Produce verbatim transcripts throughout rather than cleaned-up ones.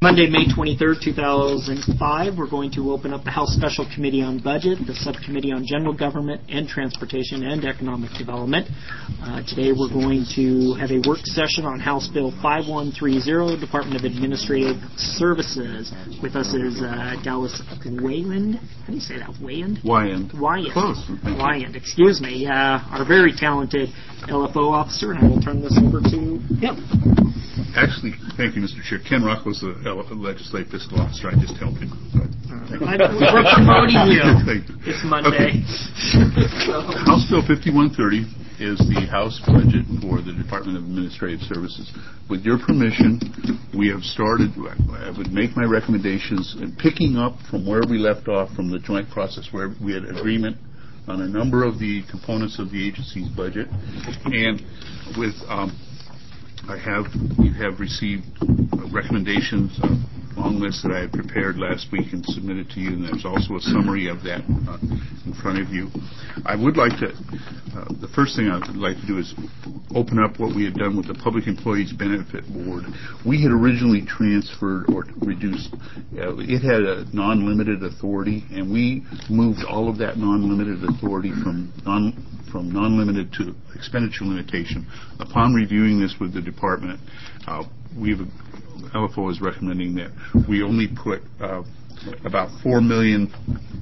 Monday, May twenty-third, two thousand five, we're going to open up the House Special Committee on Budget, the Subcommittee on General Government and Transportation and Economic Development. Uh, today we're going to have a work session on House Bill five one three zero, Department of Administrative Services. With us is uh, Dallas Wayland. How do you say that? Wayand? Wyand. Wyand. Close. Wyand, excuse me. Uh, our very talented L F O officer, and I will turn this over to him. Actually, thank you, Mister Chair. Ken Rockwell's the legislative fiscal officer. I just helped him. I, we're promoting you. It's Monday. Okay. House Bill fifty-one thirty is the House budget for the Department of Administrative Services. With your permission, we have started, I would make my recommendations, and picking up from where we left off from the joint process where we had agreement on a number of the components of the agency's budget. And with... Um, I have, you have received recommendations, a long list that I had prepared last week and submitted to you, and there's also a summary of that uh, in front of you. I would like to, uh, the first thing I would like to do is open up what we had done with the Public Employees Benefit Board. We had originally transferred or reduced, uh, it had a non-limited authority, and we moved all of that non-limited authority from non from non-limited to expenditure limitation. Upon reviewing this with the department, uh, we've L F O is recommending that we only put uh, about four million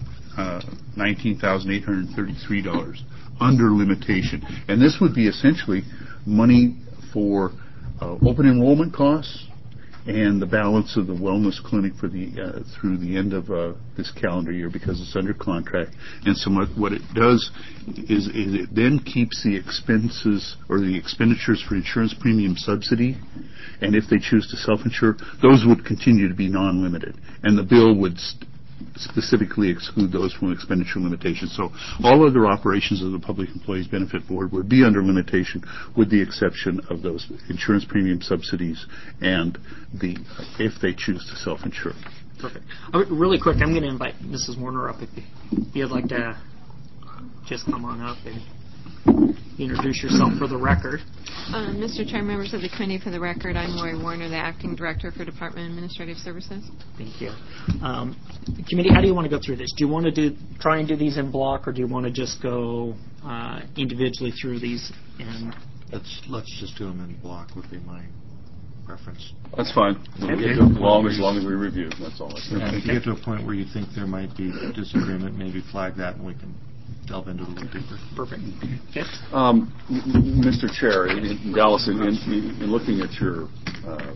nineteen thousand eight hundred thirty-three dollars under limitation, and this would be essentially money for uh, open enrollment costs and the balance of the wellness clinic for the uh, through the end of uh, this calendar year, because it's under contract. And so what, what it does is, is it then keeps the expenses or the expenditures for insurance premium subsidy, and if they choose to self-insure, those would continue to be non-limited, and the bill would st- specifically exclude those from expenditure limitations. So all other operations of the Public Employees Benefit Board would be under limitation, with the exception of those insurance premium subsidies and the if they choose to self-insure. Perfect. Uh, really quick, I'm going to invite Missus Warner up if you'd like to just come on up and introduce yourself for the record. Uh, Mister Chair, members of the committee, for the record, I'm Lori Warner, the Acting Director for Department of Administrative Services. Thank you. Um, committee, how do you want to go through this? Do you want to do try and do these in block, or do you want to just go uh, individually through these? And let's let's just do them in block would be my preference. That's fine. Okay. Okay. As long as long as we review, that's all I say. Yeah, if you get to a point where you think there might be disagreement, maybe flag that and we can delve into it a little deeper. Perfect. Okay. Um, Mister Chair, in, in Dallas, in, in, in looking at your uh,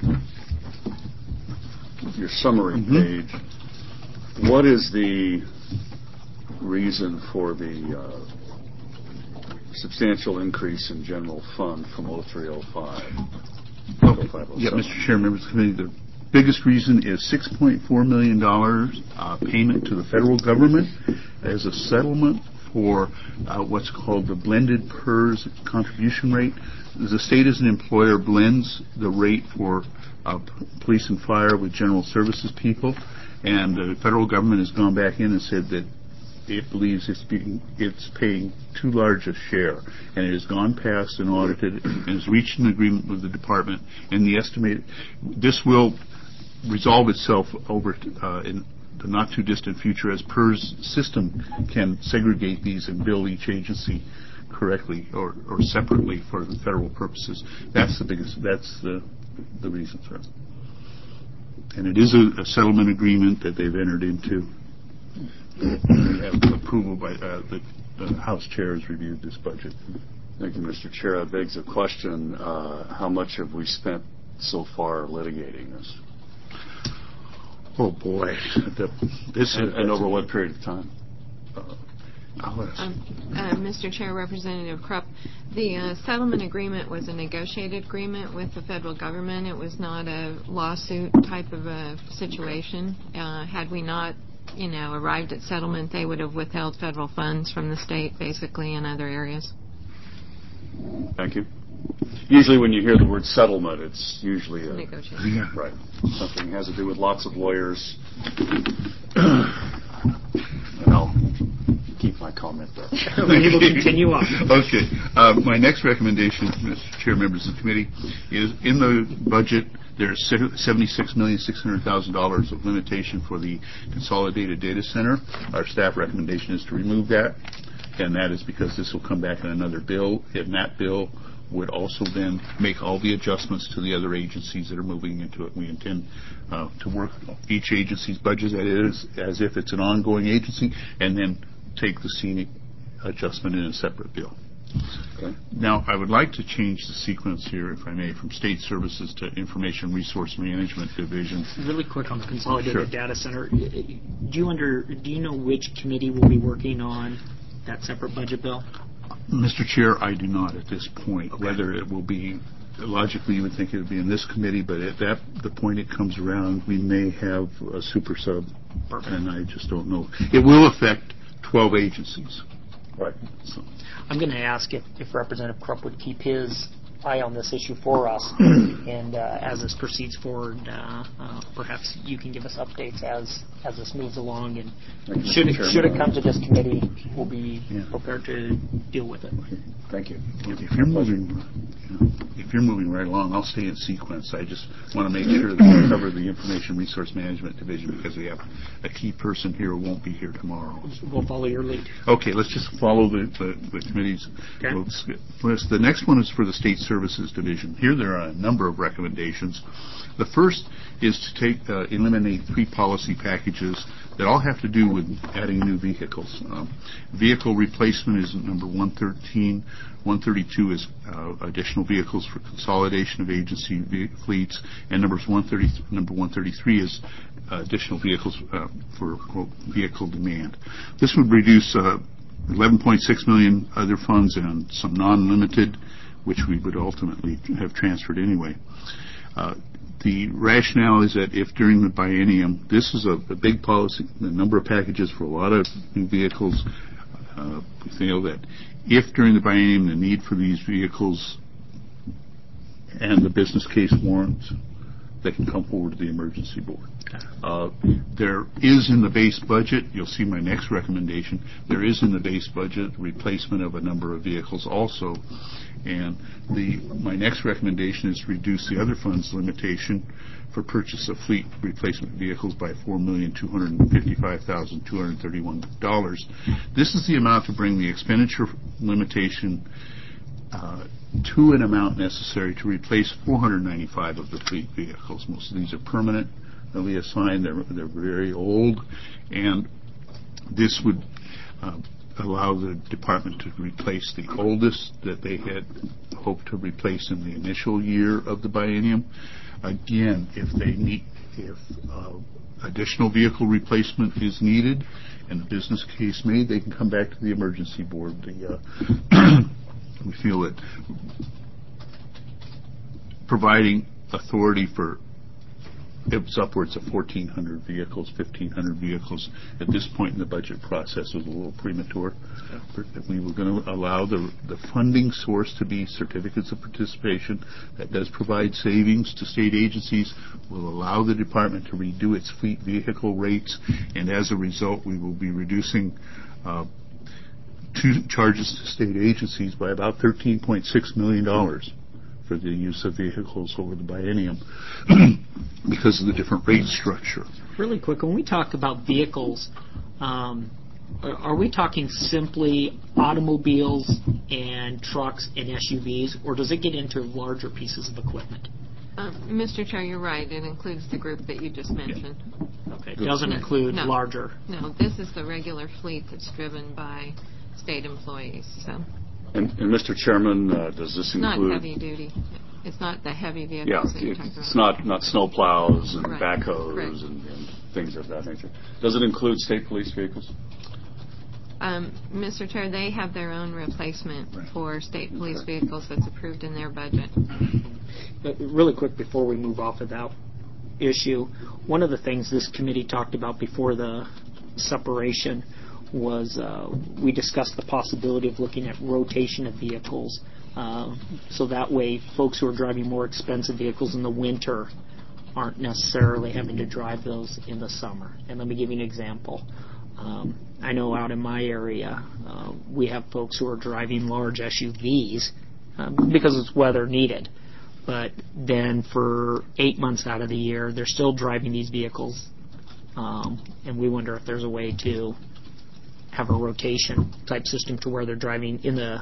your summary mm-hmm. page, what is the reason for the uh, substantial increase in general fund from oh three oh five? Okay. Yeah, Mister Chair, members of the committee, the biggest reason is six point four million dollars uh, payment to the federal government as a settlement for uh, what's called the blended P E R S contribution rate. The state as an employer blends the rate for uh, p- police and fire with general services people, and the federal government has gone back in and said that it believes it's being, it's paying too large a share, and it has gone past and audited and has reached an agreement with the department, and the estimate, this will resolve itself over uh, in the not too distant future as P E R S system can segregate these and bill each agency correctly or, or separately for the federal purposes. That's the biggest, that's the, the reason, sir. And it is a, a settlement agreement that they've entered into. We have approval by uh, the, the House Chair has reviewed this budget. Thank you, Mister Chair. That begs a question. Uh, how much have we spent so far litigating this? Oh, boy. The, this and, is, and over what period of time? Uh, um, uh, Mister Chair, Representative Krupp, the uh, settlement agreement was a negotiated agreement with the federal government. It was not a lawsuit type of a situation. Uh, had we not, you know, arrived at settlement, they would have withheld federal funds from the state, basically, in other areas. Thank you. Usually when you hear the word settlement, it's usually a negotiation. Yeah. Right. Something has to do with lots of lawyers. And I'll keep my comment there. We will continue on. Okay. Uh, my next recommendation, Mister Chair, members of the committee, is in the budget There's seventy-six million six hundred thousand dollars of limitation for the consolidated data center. Our staff recommendation is to remove that, and that is because this will come back in another bill, and that bill would also then make all the adjustments to the other agencies that are moving into it. We intend uh, to work each agency's budget as, it is, as if it's an ongoing agency, and then take the scenic adjustment in a separate bill. Okay. Now, I would like to change the sequence here, if I may, from State Services to Information Resource Management Division. Really quick on the consolidated Sure. data center. Do you under do you know which committee will be working on that separate budget bill? Mister Chair, I do not at this point. Okay. Whether it will be, logically you would think it would be in this committee, but at that the point it comes around, we may have a super sub, Perfect. and I just don't know. It will affect twelve agencies. Right. So. I'm going to ask if, if Representative Krupp would keep his eye on this issue for us, and uh, as this proceeds forward, uh, uh, perhaps you can give us updates as as this moves along. And Thank you, should it Mister should it Chairman. come to this committee, we'll be Yeah. prepared to deal with it. Thank you. If you're moving, you know, if you're moving right along, I'll stay in sequence. I just want to make sure that we cover the Information Resource Management Division because we have a key person here who won't be here tomorrow. We'll follow your lead. Okay, let's just follow the, the, the committee's Okay. list. The next one is for the State Services Division. Here there are a number of recommendations. The first is to take uh, eliminate three policy packages that all have to do with adding new vehicles. Um, vehicle replacement is number one thirteen. one thirty-two is uh, additional vehicles for consolidation of agency ve- fleets, and numbers one thirty, number one thirty-three is uh, additional vehicles uh, for quote, vehicle demand. This would reduce uh, eleven point six million other funds and some non-limited, which we would ultimately have transferred anyway. Uh, the rationale is that if during the biennium, this is a, a big policy, the number of packages for a lot of new vehicles, uh, we feel that if during the biennium the need for these vehicles and the business case warrants, they can come forward to the emergency board. Uh, there is in the base budget, you'll see my next recommendation, there is in the base budget replacement of a number of vehicles also. And the my next recommendation is to reduce the other funds limitation for purchase of fleet replacement vehicles by four million two hundred fifty-five thousand two hundred thirty-one dollars. This is the amount to bring the expenditure limitation uh, to an amount necessary to replace four hundred ninety-five of the fleet vehicles. Most of these are permanently assigned. They're, they're very old, and this would uh, allow the department to replace the oldest that they had hoped to replace in the initial year of the biennium. Again, if they need, if uh, additional vehicle replacement is needed and the business case made, they can come back to the emergency board. The, uh, we feel that providing authority for it's upwards of fourteen hundred vehicles, fifteen hundred vehicles. At this point in the budget process was a little premature. We were going to allow the, the funding source to be certificates of participation. That does provide savings to state agencies, will allow the department to redo its fleet vehicle rates, and as a result we will be reducing uh, two charges to state agencies by about thirteen point six million dollars for the use of vehicles over the biennium because of the different rate structure. Really quick, when we talk about vehicles, um, are, are we talking simply automobiles and trucks and S U Vs, or does it get into larger pieces of equipment? Um, Mister Chair, you're right. It includes the group that you just mentioned. Okay, it doesn't No, include no. larger. No, this is the regular fleet that's driven by state employees. So And, and Mister Chairman, uh, does this it's not include? heavy duty. It's not the heavy vehicles Yeah, that you're talking about. it's not not snow plows and Right. backhoes Correct. and, and things of that nature. Does it include state police vehicles? Um, Mister Chair, they have their own replacement Right. for state police vehicles that's approved in their budget. But really quick, before we move off of that issue, one of the things this committee talked about before the separation was uh, we discussed the possibility of looking at rotation of vehicles. Uh, so that way, folks who are driving more expensive vehicles in the winter aren't necessarily having to drive those in the summer. And let me give you an example. Um, I know out in my area, uh, we have folks who are driving large S U Vs um, because it's weather needed. but then for eight months out of the year, they're still driving these vehicles, um, and we wonder if there's a way to have a rotation type system to where they're driving in the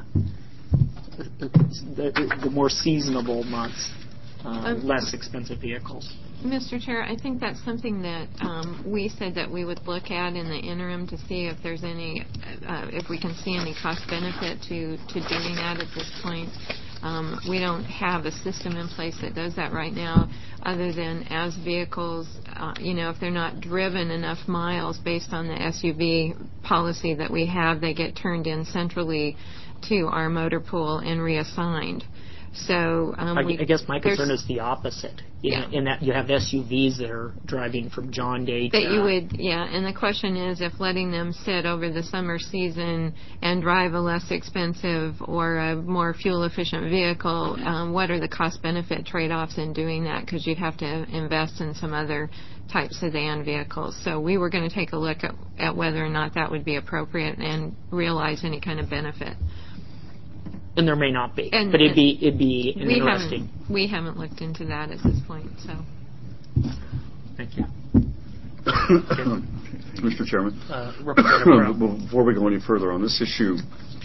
the, the more seasonable months, uh, um, less expensive vehicles. Mister Chair, I think that's something that um, we said that we would look at in the interim to see if there's any, uh, if we can see any cost benefit to, to doing that at this point. Um, we don't have a system in place that does that right now, other than as vehicles, uh, you know, if they're not driven enough miles based on the S U V policy that we have, they get turned in centrally to our motor pool and reassigned. So um, I, we, I guess my concern there's- is the opposite. In, Yeah. in that you have S U Vs that are driving from John Day to... That you would, yeah, and the question is if letting them sit over the summer season and drive a less expensive or a more fuel-efficient vehicle, um, what are the cost-benefit trade-offs in doing that? Because you'd have to invest in some other type sedan vehicles. So we were going to take a look at, at whether or not that would be appropriate and realize any kind of benefit. And there may not be, And- but it'd be it'd be an We interesting. haven't, we haven't looked into that at this point, so. Thank you, Mister Chairman, uh, Representative Brown. before we go any further on this issue,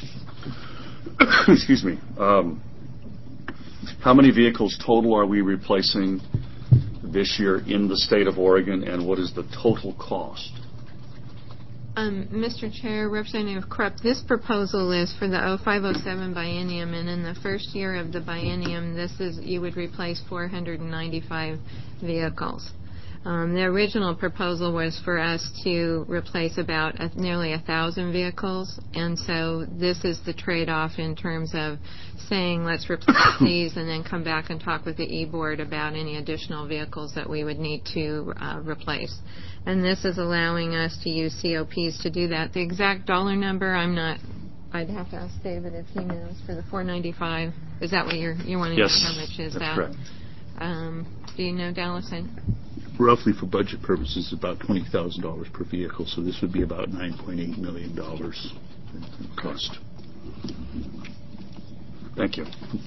excuse me, um, how many vehicles total are we replacing this year in the state of Oregon, and what is the total cost? Um, Mister Chair, Representative Krupp, this proposal is for the oh five oh seven biennium, and in the first year of the biennium, this is you would replace four hundred ninety-five vehicles. Um, the original proposal was for us to replace about a, nearly a thousand vehicles, and so this is the trade-off in terms of saying let's replace these and then come back and talk with the E-Board about any additional vehicles that we would need to uh, replace. And this is allowing us to use C O Ps to do that. The exact dollar number, I'm not, I'd have to ask David if he knows for the four ninety-five. Is that what you're, you want to Yes, know how much is that's that? correct. Um, do you know, Dallas? I- Roughly for budget purposes, about twenty thousand dollars per vehicle, so this would be about nine point eight million dollars in cost. Thank you.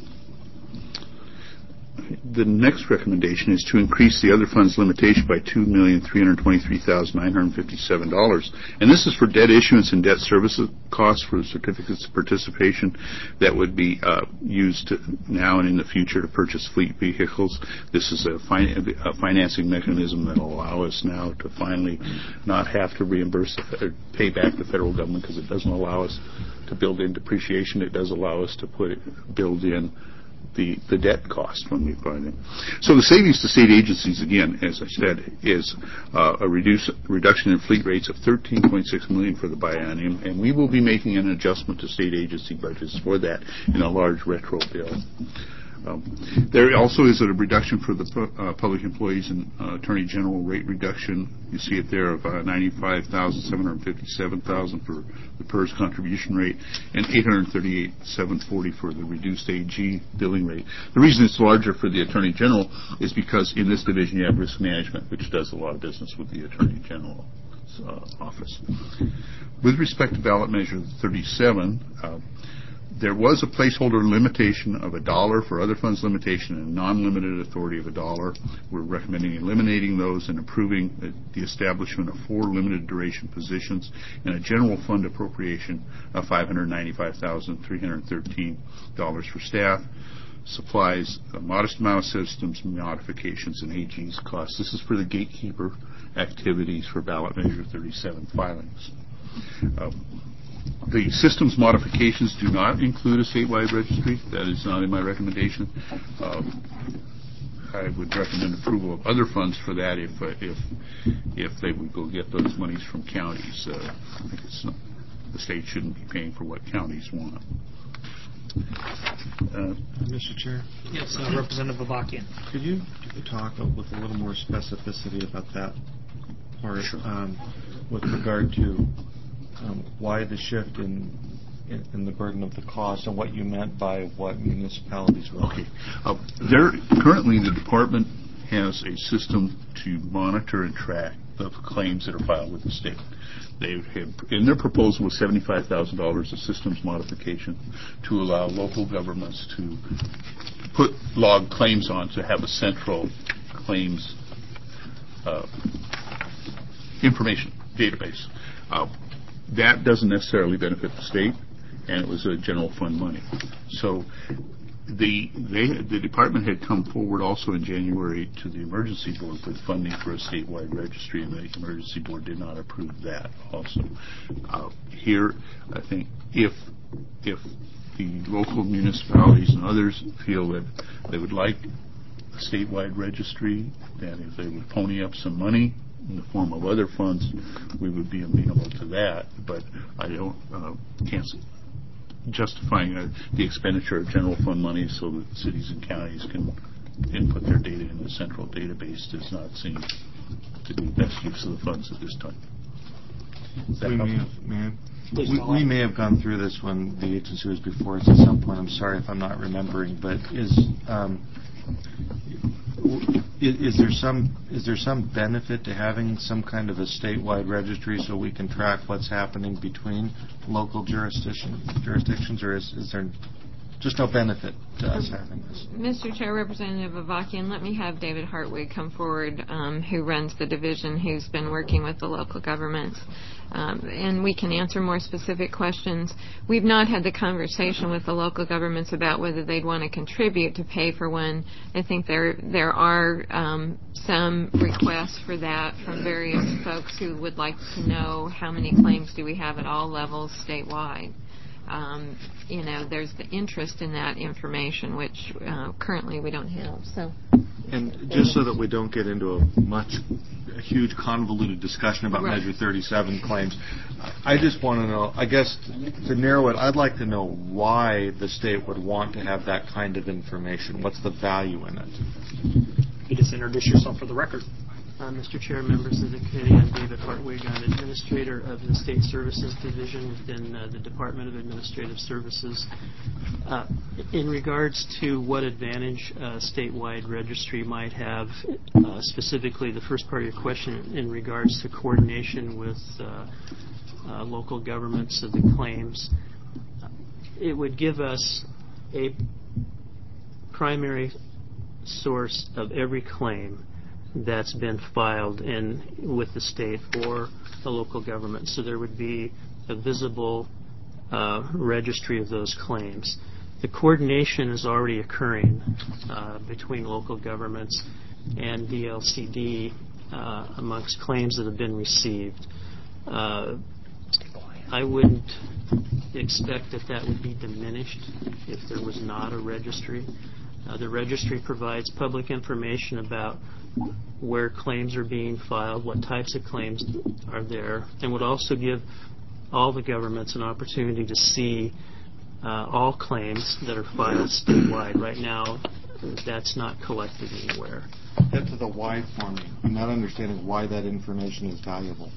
The next recommendation is to increase the other funds limitation by two million three hundred twenty-three thousand nine hundred fifty-seven dollars. And this is for debt issuance and debt services costs for certificates of participation that would be uh, used to now and in the future to purchase fleet vehicles. This is a, fin- a financing mechanism that will allow us now to finally not have to reimburse the, or pay back the federal government, because it doesn't allow us to build in depreciation. It does allow us to put it, build in the, the debt cost when we find it. So the savings to state agencies, again, as I said, is uh, a reduce, reduction in fleet rates of thirteen point six million dollars for the biennium, and we will be making an adjustment to state agency budgets for that in a large retro bill. Um, there also is a reduction for the uh, public employees and uh, Attorney General rate reduction. You see it there of uh, ninety-five thousand seven hundred fifty-seven thousand dollars for the P E R S contribution rate and eight hundred thirty-eight thousand seven hundred forty dollars for the reduced A G billing rate. The reason it's larger for the Attorney General is because in this division you have risk management, which does a lot of business with the Attorney General's uh, office. With respect to ballot measure thirty-seven, uh, there was a placeholder limitation of a dollar for other funds limitation and non-limited authority of a dollar. We're recommending eliminating those and approving the establishment of four limited duration positions and a general fund appropriation of five hundred ninety-five thousand three hundred thirteen dollars for staff, supplies, a modest amount of systems modifications, and A G's costs. This is for the gatekeeper activities for ballot measure thirty-seven filings. Um, The systems modifications do not include a statewide registry. That is not in my recommendation. Um, I would recommend approval of other funds for that if uh, if if they would go get those monies from counties. Uh, I think it's not, the state shouldn't be paying for what counties want. Uh, Mister Chair, Yes, uh, Representative Avakian. could you talk with a little more specificity about that part Sure. um, with regard to um, why the shift in, in in the burden of the cost and what you meant by what municipalities want? Okay. Uh, there currently the department has a system to monitor and track the claims that are filed with the state. They have, in their proposal, was seventy-five thousand dollars of systems modification to allow local governments to put log claims on to have a central claims uh, information database. Uh, that doesn't necessarily benefit the state, and it was a general fund money. So the they, the department had come forward also in January to the emergency board with funding for a statewide registry, and the emergency board did not approve that also. Uh, here, I think if if the local municipalities and others feel that they would like a statewide registry, that if they would pony up some money in the form of other funds, we would be amenable to that. But I don't uh, can't justifying uh, the expenditure of general fund money so that cities and counties can input their data in the central database does not seem to be the best use of the funds at this time. We may, have, may have, we, we may have gone through this when the agency was before us at some point. I'm sorry if I'm not remembering, but is um, is, is there some is there some benefit to having some kind of a statewide registry so we can track what's happening between local jurisdiction jurisdictions, or is, is there just no benefit to us having this? Mister Chair, Representative Avakian, let me have David Hartwig come forward, um, who runs the division, who's been working with the local governments. Um, and we can answer more specific questions. We've not had the conversation with the local governments about whether they'd want to contribute to pay for one. I think there there are um, some requests for that from various folks who would like to know how many claims do we have at all levels statewide. Um, you know, there's the interest in that information, which uh, currently we don't have. So, and just so that we don't get into a much, a huge convoluted discussion about right. Measure thirty-seven claims, I just want to know, I guess, to narrow it, I'd like to know why the state would want to have that kind of information. What's the value in it? You just introduce yourself for the record. Uh, Mister Chair, members of the committee, I'm David Hartwig. I'm Administrator of the State Services Division within uh, the Department of Administrative Services. Uh, in regards to what advantage a statewide registry might have, uh, specifically the first part of your question in regards to coordination with uh, uh, local governments of the claims, it would give us a primary source of every claim that's been filed in with the state or the local government. So there would be a visible uh, registry of those claims. The coordination is already occurring uh, between local governments and D L C D uh, amongst claims that have been received. Uh, I wouldn't expect that that would be diminished if there was not a registry. Uh, the registry provides public information about where claims are being filed, what types of claims are there, and would also give all the governments an opportunity to see uh, all claims that are filed statewide. Right now, that's not collected anywhere. Get to the why for me. I'm not understanding why that information is valuable.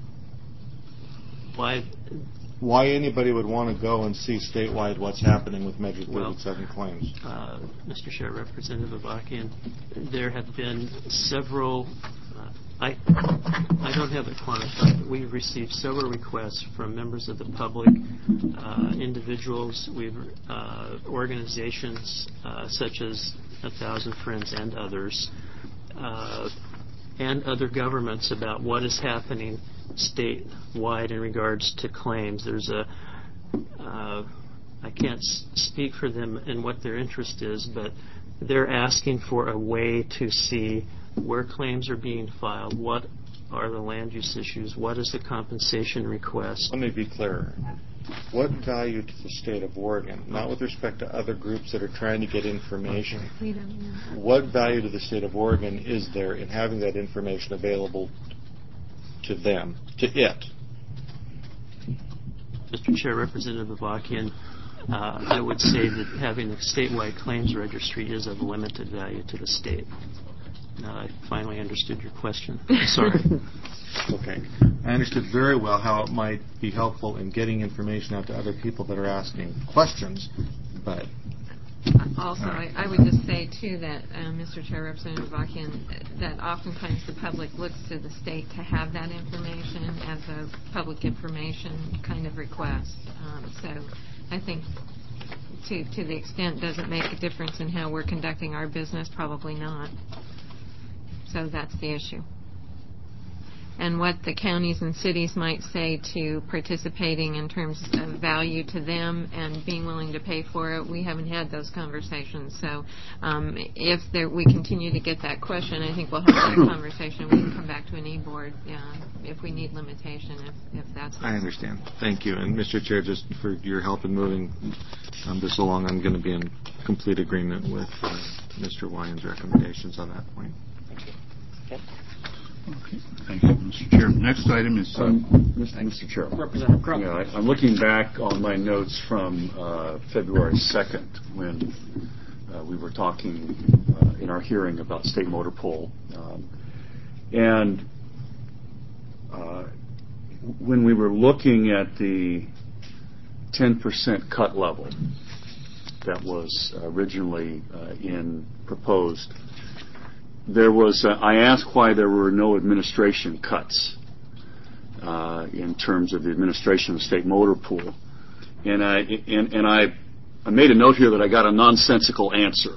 Why? Why anybody would want to go and see statewide what's happening with Measure thirty-seven well, claims? Uh, Mister Chair, Representative Avakian, there have been several, uh, I I don't have it quantified, but we've received several requests from members of the public, uh, individuals, we've uh, organizations uh, such as A Thousand Friends and others, uh, and other governments about what is happening statewide in regards to claims. There's a, uh, I can't s- speak for them and what their interest is, but they're asking for a way to see where claims are being filed, what are the land use issues, what is the compensation request. Let me be clearer. What value to the state of Oregon, not with respect to other groups that are trying to get information, we don't know. What value to the state of Oregon is there in having that information available to them, to it? Mister Chair, Representative Avakian, uh, I would say that having a statewide claims registry is of limited value to the state. Now I finally understood your question. Sorry. Okay. I understood very well how it might be helpful in getting information out to other people that are asking questions, but... Also, I, I would just say, too, that, uh, Mister Chair, Representative Avakian, that oftentimes the public looks to the state to have that information as a public information kind of request. Um, so I think to, to the extent, does it make a difference in how we're conducting our business? Probably not. So that's the issue. And what the counties and cities might say to participating in terms of value to them and being willing to pay for it, we haven't had those conversations. So um, if there, we continue to get that question, I think we'll have that conversation. We can come back to an e-board yeah, if we need limitation, if, if that's I understand. Thank you. And Mister Chair, just for your help in moving um, this along, I'm going to be in complete agreement with uh, Mister Wyon's recommendations on that point. Thank you. Okay. Okay. Thank you, Mister Chair. Next item is... Uh, um, Mister Chair. Representative Crump. Yeah, I, I'm looking back on my notes from uh, February second when uh, we were talking uh, in our hearing about state motor pool. Um, and uh, when we were looking at the ten percent cut level that was originally uh, in proposed, there was, uh, I asked why there were no administration cuts uh, in terms of the administration of the state motor pool. And I, and, and I, I made a note here that I got a nonsensical answer.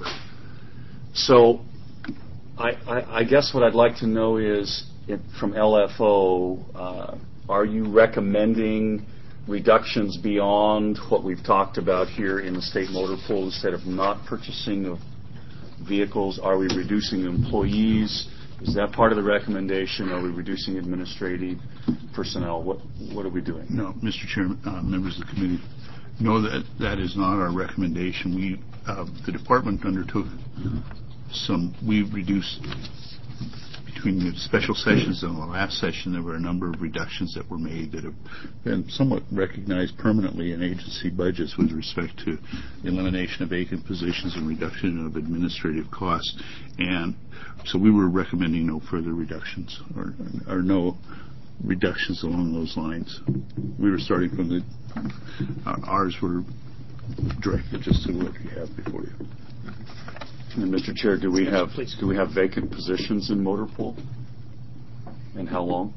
So I, I, I guess what I'd like to know is, it, from L F O, uh, are you recommending reductions beyond what we've talked about here in the state motor pool instead of not purchasing of vehicles? Are we reducing employees? Is that part of the recommendation? Are we reducing administrative personnel? What what are we doing? No, Mister Chairman, uh, members of the committee, no, that that is not our recommendation. We, uh, the department undertook some, we reduced, between the special sessions and the last session, there were a number of reductions that were made that have been somewhat recognized permanently in agency budgets with respect to the elimination of vacant positions and reduction of administrative costs. And so we were recommending no further reductions or, or no reductions along those lines. We were starting from the, uh, ours were directed just to what you have before you. And Mister Chair, do we have Please. do we have vacant positions in motor pool? And how long?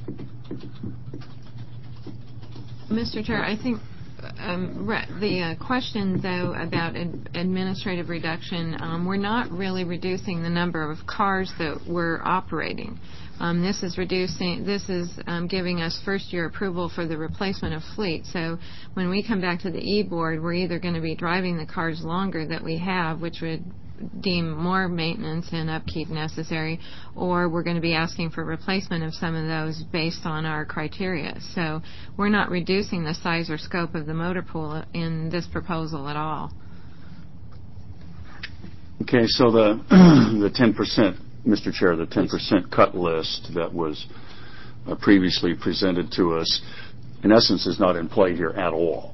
Mister Chair, I think um, re- the uh, question, though, about ad- administrative reduction, um, we're not really reducing the number of cars that we're operating. Um, this is reducing. This is um, giving us first-year approval for the replacement of fleet. So when we come back to the e-board, we're either going to be driving the cars longer that we have, which would deem more maintenance and upkeep necessary, or we're going to be asking for replacement of some of those based on our criteria. So we're not reducing the size or scope of the motor pool in this proposal at all. Okay, so the the ten percent, Mister Chair, the ten percent cut list that was uh, previously presented to us, in essence, is not in play here at all.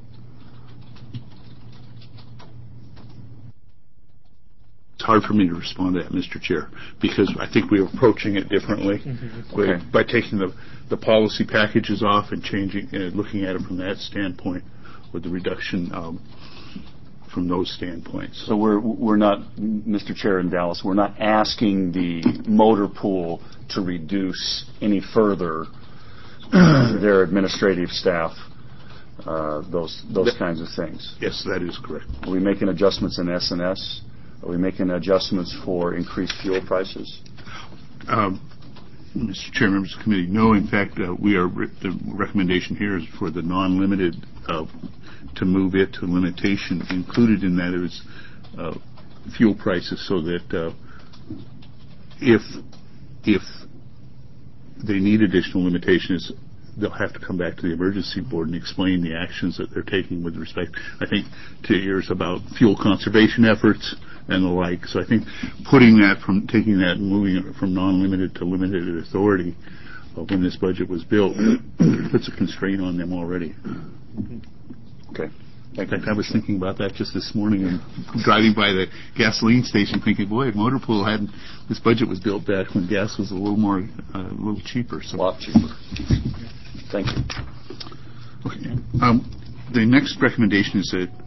It's hard for me to respond to that, Mister Chair, because I think we're approaching it differently Mm-hmm. by, Okay. by taking the, the policy packages off and changing, uh, looking at it from that standpoint with the reduction um, from those standpoints. So we're we're not, Mister Chair in Dallas, we're not asking the motor pool to reduce any further their administrative staff, uh, those those That- kinds of things. Yes, that is correct. Are we making adjustments in S and S? Are we making adjustments for increased fuel prices? Um, Mister Chair, members of the committee, no, in fact, uh, we are, re- the recommendation here is for the non-limited, uh, to move it to limitation. Included in that is uh, fuel prices, so that uh, if if they need additional limitations, they'll have to come back to the emergency board and explain the actions that they're taking with respect, I think, to yours about fuel conservation efforts and the like. So I think putting that from, taking that and moving it from non-limited to limited authority uh, when this budget was built puts a constraint on them already. Okay. In fact, I was thinking about that just this morning and driving by the gasoline station thinking, boy, Motor Pool hadn't, this budget was built back when gas was a little more, uh, a little cheaper. So. A lot cheaper. Thank you. Okay. Um, the next recommendation is that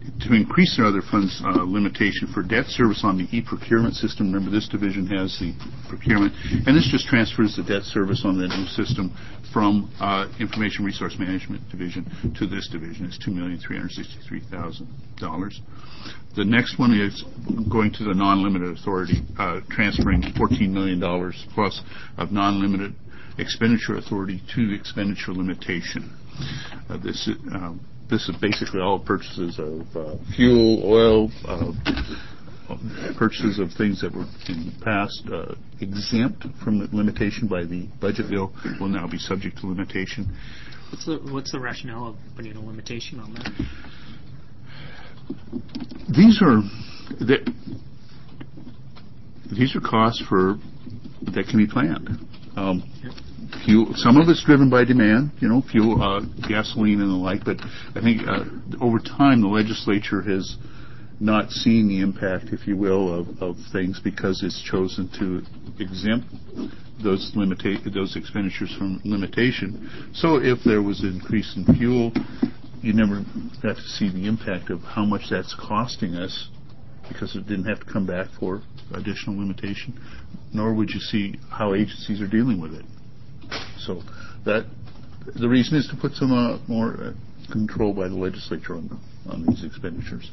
to increase their other funds uh, limitation for debt service on the e-procurement system. Remember, this division has the procurement, and this just transfers the debt service on the new system from uh, Information Resource Management Division to this division. It's two million three hundred sixty-three thousand dollars. The next one is going to the non-limited authority, uh, transferring fourteen million dollars plus of non-limited expenditure authority to the expenditure limitation. Uh, this is, uh, this is basically all purchases of uh, fuel, oil, uh, purchases of things that were in the past uh, exempt from the limitation by the budget bill will now be subject to limitation. What's the what's the rationale of putting a limitation on that? These are the, these are costs for that can be planned. Um, fuel, some of it's driven by demand, you know, fuel, uh, gasoline, and the like. But I think uh, over time, the legislature has not seen the impact, if you will, of, of things because it's chosen to exempt those limita- those expenditures from limitation. So if there was an increase in fuel, you never got to see the impact of how much that's costing us because it didn't have to come back for additional limitation, nor would you see how agencies are dealing with it. So that the reason is to put some uh, more uh, control by the legislature on, on these expenditures.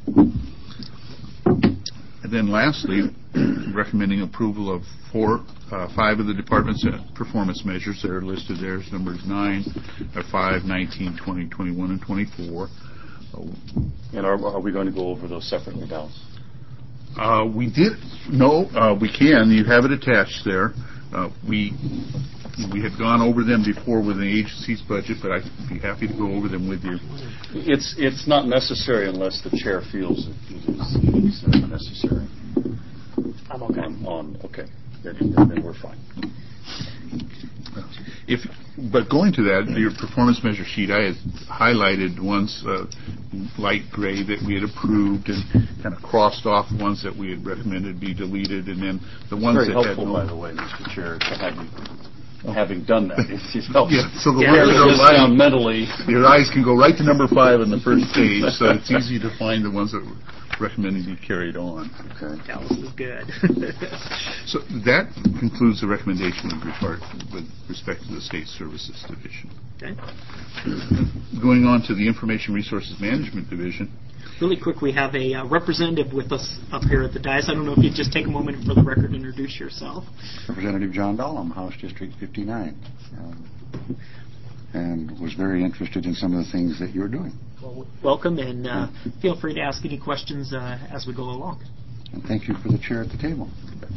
And then lastly, recommending approval of four, uh, five of the department's uh, performance measures that are listed there. It's numbers nine, uh, five, nineteen, twenty, twenty-one, and twenty-four. And are, are we going to go over those separately, Dallas? Uh, we did. No, uh, we can. You have it attached there. Uh, we we had gone over them before with the agency's budget, but I'd be happy to go over them with you. It's it's not necessary unless the chair feels it is necessary. I'm okay. On, on okay, then, then we're fine. If, but going to that, your performance measure sheet, I had highlighted ones uh, light gray that we had approved and kind of crossed off ones that we had recommended be deleted, and then the ones Very that helpful, had no, by the way, Mister Chair, to have you, having done that. It helps. Yeah, so the Yeah, ones that are this light, down mentally. your eyes can go right to number five on the first page, so it's easy to find the ones that were recommended be carried on. Okay. Dallas is good. So that concludes the recommendation with regard with respect to the State Services Division. Okay. Going on to the Information Resources Management Division. Really quick, we have a uh, representative with us up here at the dais. I don't know if you'd just take a moment for the record to introduce yourself. Representative John Dahlem, House District fifty-nine, um, and was very interested in some of the things that you're doing. Well, welcome, and uh, feel free to ask any questions uh, as we go along. And thank you for the chair at the table.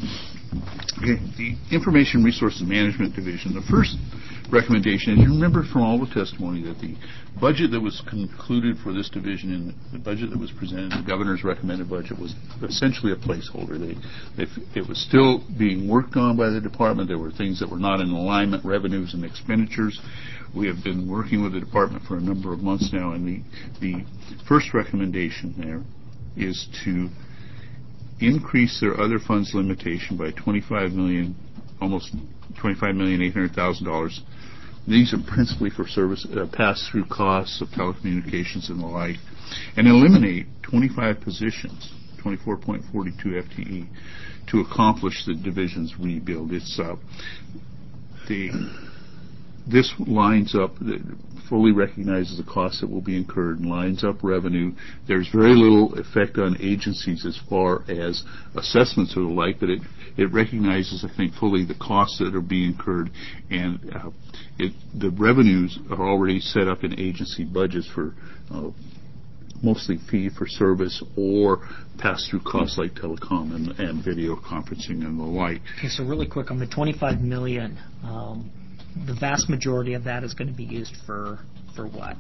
Okay, the Information Resources Management Division, the first recommendation, as you remember from all the testimony, that the budget that was concluded for this division and the budget that was presented, the governor's recommended budget, was essentially a placeholder. They, they, it was still being worked on by the department. There were things that were not in alignment, revenues and expenditures. We have been working with the department for a number of months now, and the, the first recommendation there is to increase their other funds limitation by twenty-five million, almost twenty-five million eight hundred thousand dollars. These are principally for service uh, pass-through costs of telecommunications and the like, and eliminate twenty-five positions, twenty-four point four two F T E, to accomplish the division's rebuild. It's uh, the this lines up, fully recognizes the costs that will be incurred and lines up revenue. There's very little effect on agencies as far as assessments or the like, but it, it recognizes, I think, fully the costs that are being incurred, and uh, it, the revenues are already set up in agency budgets for uh, mostly fee for service or pass-through costs like telecom and, and video conferencing and the like. Okay, so really quick on the twenty-five million dollars, um, the vast majority of that is going to be used for for what?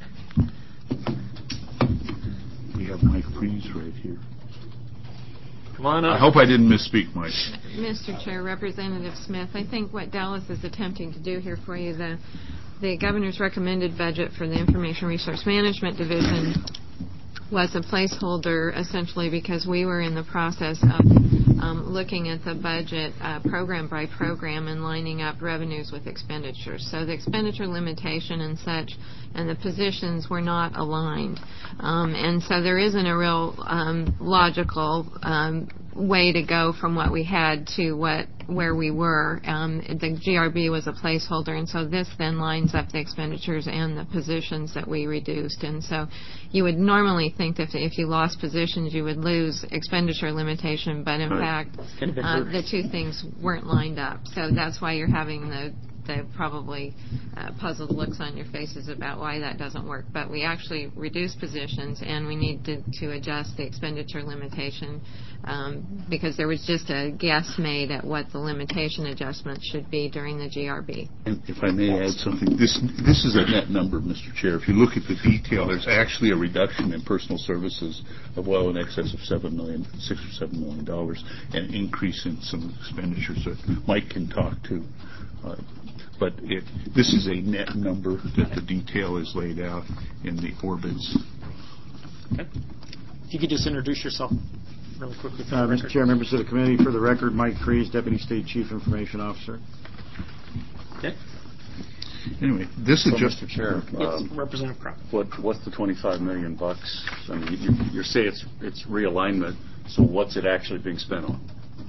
We have Mike Freeze right here. Come on up. I hope I didn't misspeak, Mike. Mister Chair, Representative Smith, I think what Dallas is attempting to do here for you, the the governor's recommended budget for the Information Resource Management Division was a placeholder essentially because we were in the process of um, looking at the budget uh, program by program and lining up revenues with expenditures. So the expenditure limitation and such and the positions were not aligned. Um, and so there isn't a real um, logical um, way to go from what we had to what where we were. Um, the G R B was a placeholder, and so this then lines up the expenditures and the positions that we reduced. And so you would normally think that if you lost positions, you would lose expenditure limitation, but in Right. fact, uh, the two things weren't lined up. So that's why you're having the the probably uh, puzzled looks on your faces about why that doesn't work. But we actually reduced positions, and we need to, to adjust the expenditure limitation um, because there was just a guess made at what the limitation adjustment should be during the G R B. And if I may add something, this this is a net number, Mister Chair. If you look at the detail, there's actually a reduction in personal services of well in excess of seven million, six or seven million dollars, and an increase in some expenditures that Mike can talk to. Uh, but it, this is a net number that the detail is laid out in the orbits. Okay. If you could just introduce yourself really quickly. For Uh, the Mister record. Chair, members of the committee, for the record, Mike Freeze, Deputy State Chief Information Officer. Okay. Anyway, this is So, just Mister Chair, Yes, um, Representative Crop. what what's the twenty-five million bucks? I mean, you, you say it's it's realignment. So what's it actually being spent on?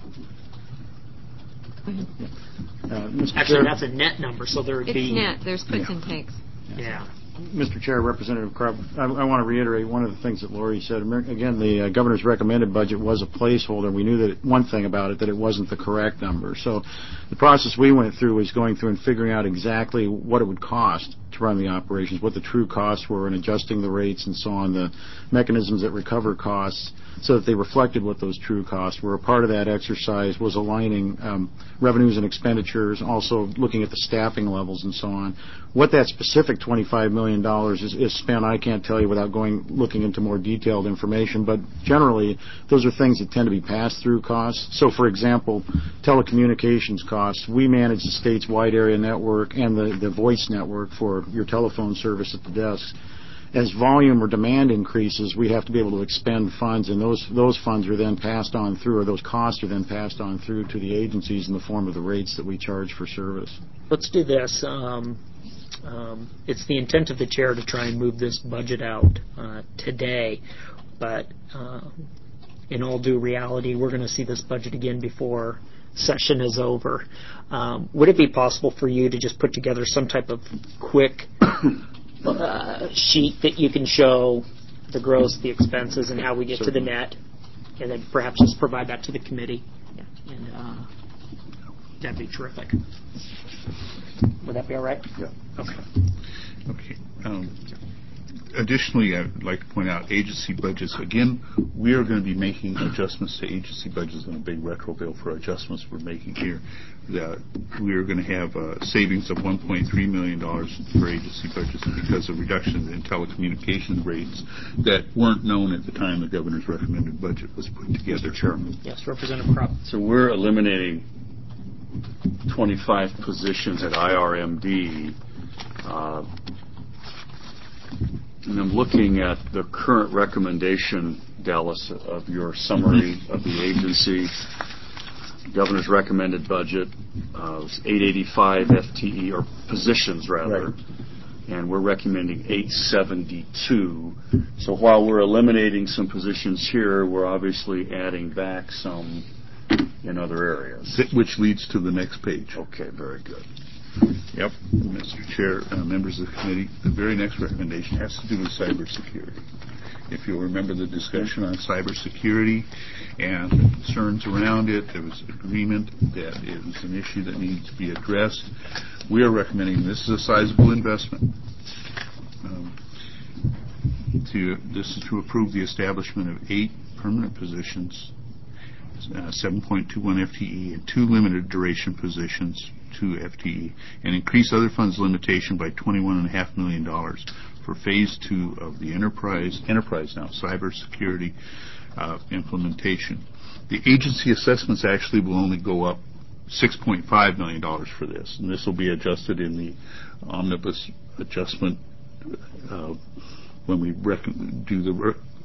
Uh, Mister Actually, Chair, that's a net number, so there would It's be... net. There's puts and takes. Yeah. Mister Chair, Representative Krupp, I, I want to reiterate one of the things that Lori said. Amer- Again, the uh, governor's recommended budget was a placeholder. We knew that it, one thing about it, that it wasn't the correct number. So the process we went through was going through and figuring out exactly what it would cost to run the operations, what the true costs were, and adjusting the rates and so on, the mechanisms that recover costs, so that they reflected what those true costs were. A part of that exercise was aligning um, revenues and expenditures, also looking at the staffing levels and so on. What that specific twenty-five million dollars is, is spent, I can't tell you without going looking into more detailed information, but generally those are things that tend to be pass-through costs. So, for example, telecommunications costs, we manage the state's wide area network and the, the voice network for your telephone service at the desks. As volume or demand increases, we have to be able to expend funds, and those those funds are then passed on through, or those costs are then passed on through to the agencies in the form of the rates that we charge for service. Let's do this. Um, um, it's the intent of the chair to try and move this budget out uh, today, but uh, in all due reality, we're going to see this budget again before session is over. Um, would it be possible for you to just put together some type of quick uh, sheet that you can show the gross, the expenses, and how we get to the net, and then perhaps just provide that to the committee? Yeah. And uh, that'd be terrific. Would that be all right? Yeah. Okay. Okay. Um, additionally, I would like to point out agency budgets. Again, we are going to be making adjustments to agency budgets in a big retro bill for adjustments we're making here. That we are going to have uh, savings of one point three million dollars for agency budgets because of reductions in telecommunications rates that weren't known at the time the governor's recommended budget was put together. Chairman. Yes, Representative Crop. So we're eliminating twenty-five positions at I R M D. Uh, and I'm looking at the current recommendation, Dallas, of your summary of the agency. Governor's recommended budget uh, was eight eighty-five F T E, or positions rather, Right. and we're recommending eight seventy-two. So while we're eliminating some positions here, we're obviously adding back some in other areas. Th- Which leads to the next page. Okay, very good. Yep. Mister Chair, uh, members of the committee, the very next recommendation has to do with cybersecurity. If you'll remember the discussion on cybersecurity and the concerns around it, there was agreement that it was an issue that needs to be addressed. We are recommending this is a sizable investment. Um, to this is to approve the establishment of eight permanent positions, uh, seven point two one F T E, and two limited duration positions, two F T E, and increase other funds limitation by twenty-one point five million dollars for phase two of the enterprise, enterprise now, cybersecurity uh, implementation. The agency assessments actually will only go up six point five million dollars for this, and this will be adjusted in the omnibus adjustment uh, when we rec- do the re-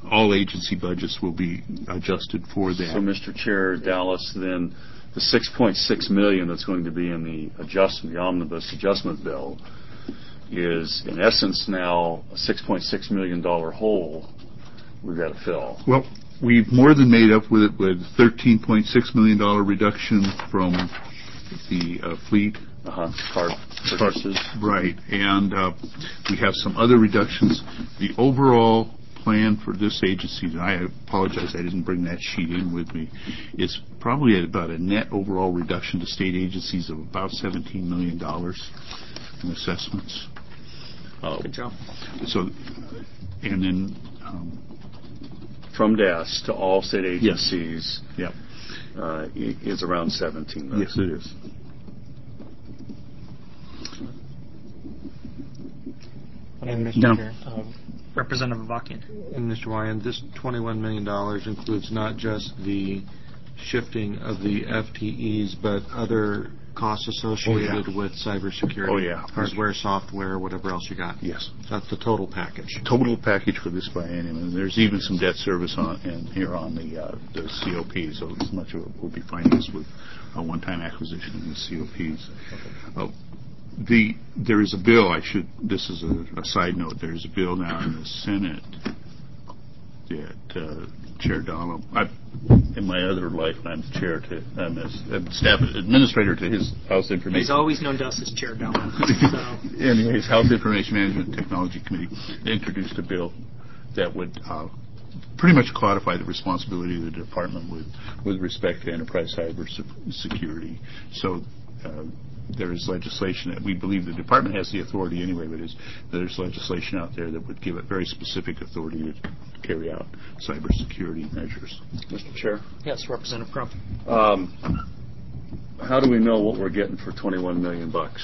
all agency budgets will be adjusted for that. So, Mister Chair, Dallas, then the six point six million dollars that's going to be in the adjustment, the omnibus adjustment bill, is in essence now a six point six million dollars hole we've got to fill. Well, we've more than made up with it with thirteen point six million dollars reduction from the uh, fleet. Uh-huh. Car purchases. Right. And uh, we have some other reductions. The overall plan for this agency, and I apologize I didn't bring that sheet in with me, is probably at about a net overall reduction to state agencies of about seventeen million dollars in assessments. Uh, Good job. So, and then... Um, From D A S to all state agencies, yes. Yep. uh, is around seventeen million dollars. Yes, it is. And Mister No. Chair, uh, Representative Avakian. And Mister Ryan, this twenty-one million dollars includes not just the shifting of the F T Es, but other costs associated Oh, yeah. with cybersecurity, Oh, yeah. hardware, software, whatever else you got. Yes. That's the total package. Total package for this biennium, and there's even some debt service on and here on the uh, the C O P. So as much of it will be financed with a one-time acquisition in the C O Ps. Uh, the there is a bill. I should. This is a, a side note. There is a bill now in the Senate that uh, Chair Donald. I, in my other life, I'm chair to I'm a, I'm staff administrator to his House Information. He's always known to us as Chair Donald. So. Anyways, House Information Management and Technology Committee introduced a bill that would uh, pretty much codify the responsibility of the department with with respect to enterprise cyber security. So. Uh, There is legislation that we believe the department has the authority anyway, but is, there's legislation out there that would give it very specific authority to carry out cybersecurity measures. Mister Chair? Yes, Representative Crump. Um, how do we know what we're getting for twenty-one million bucks?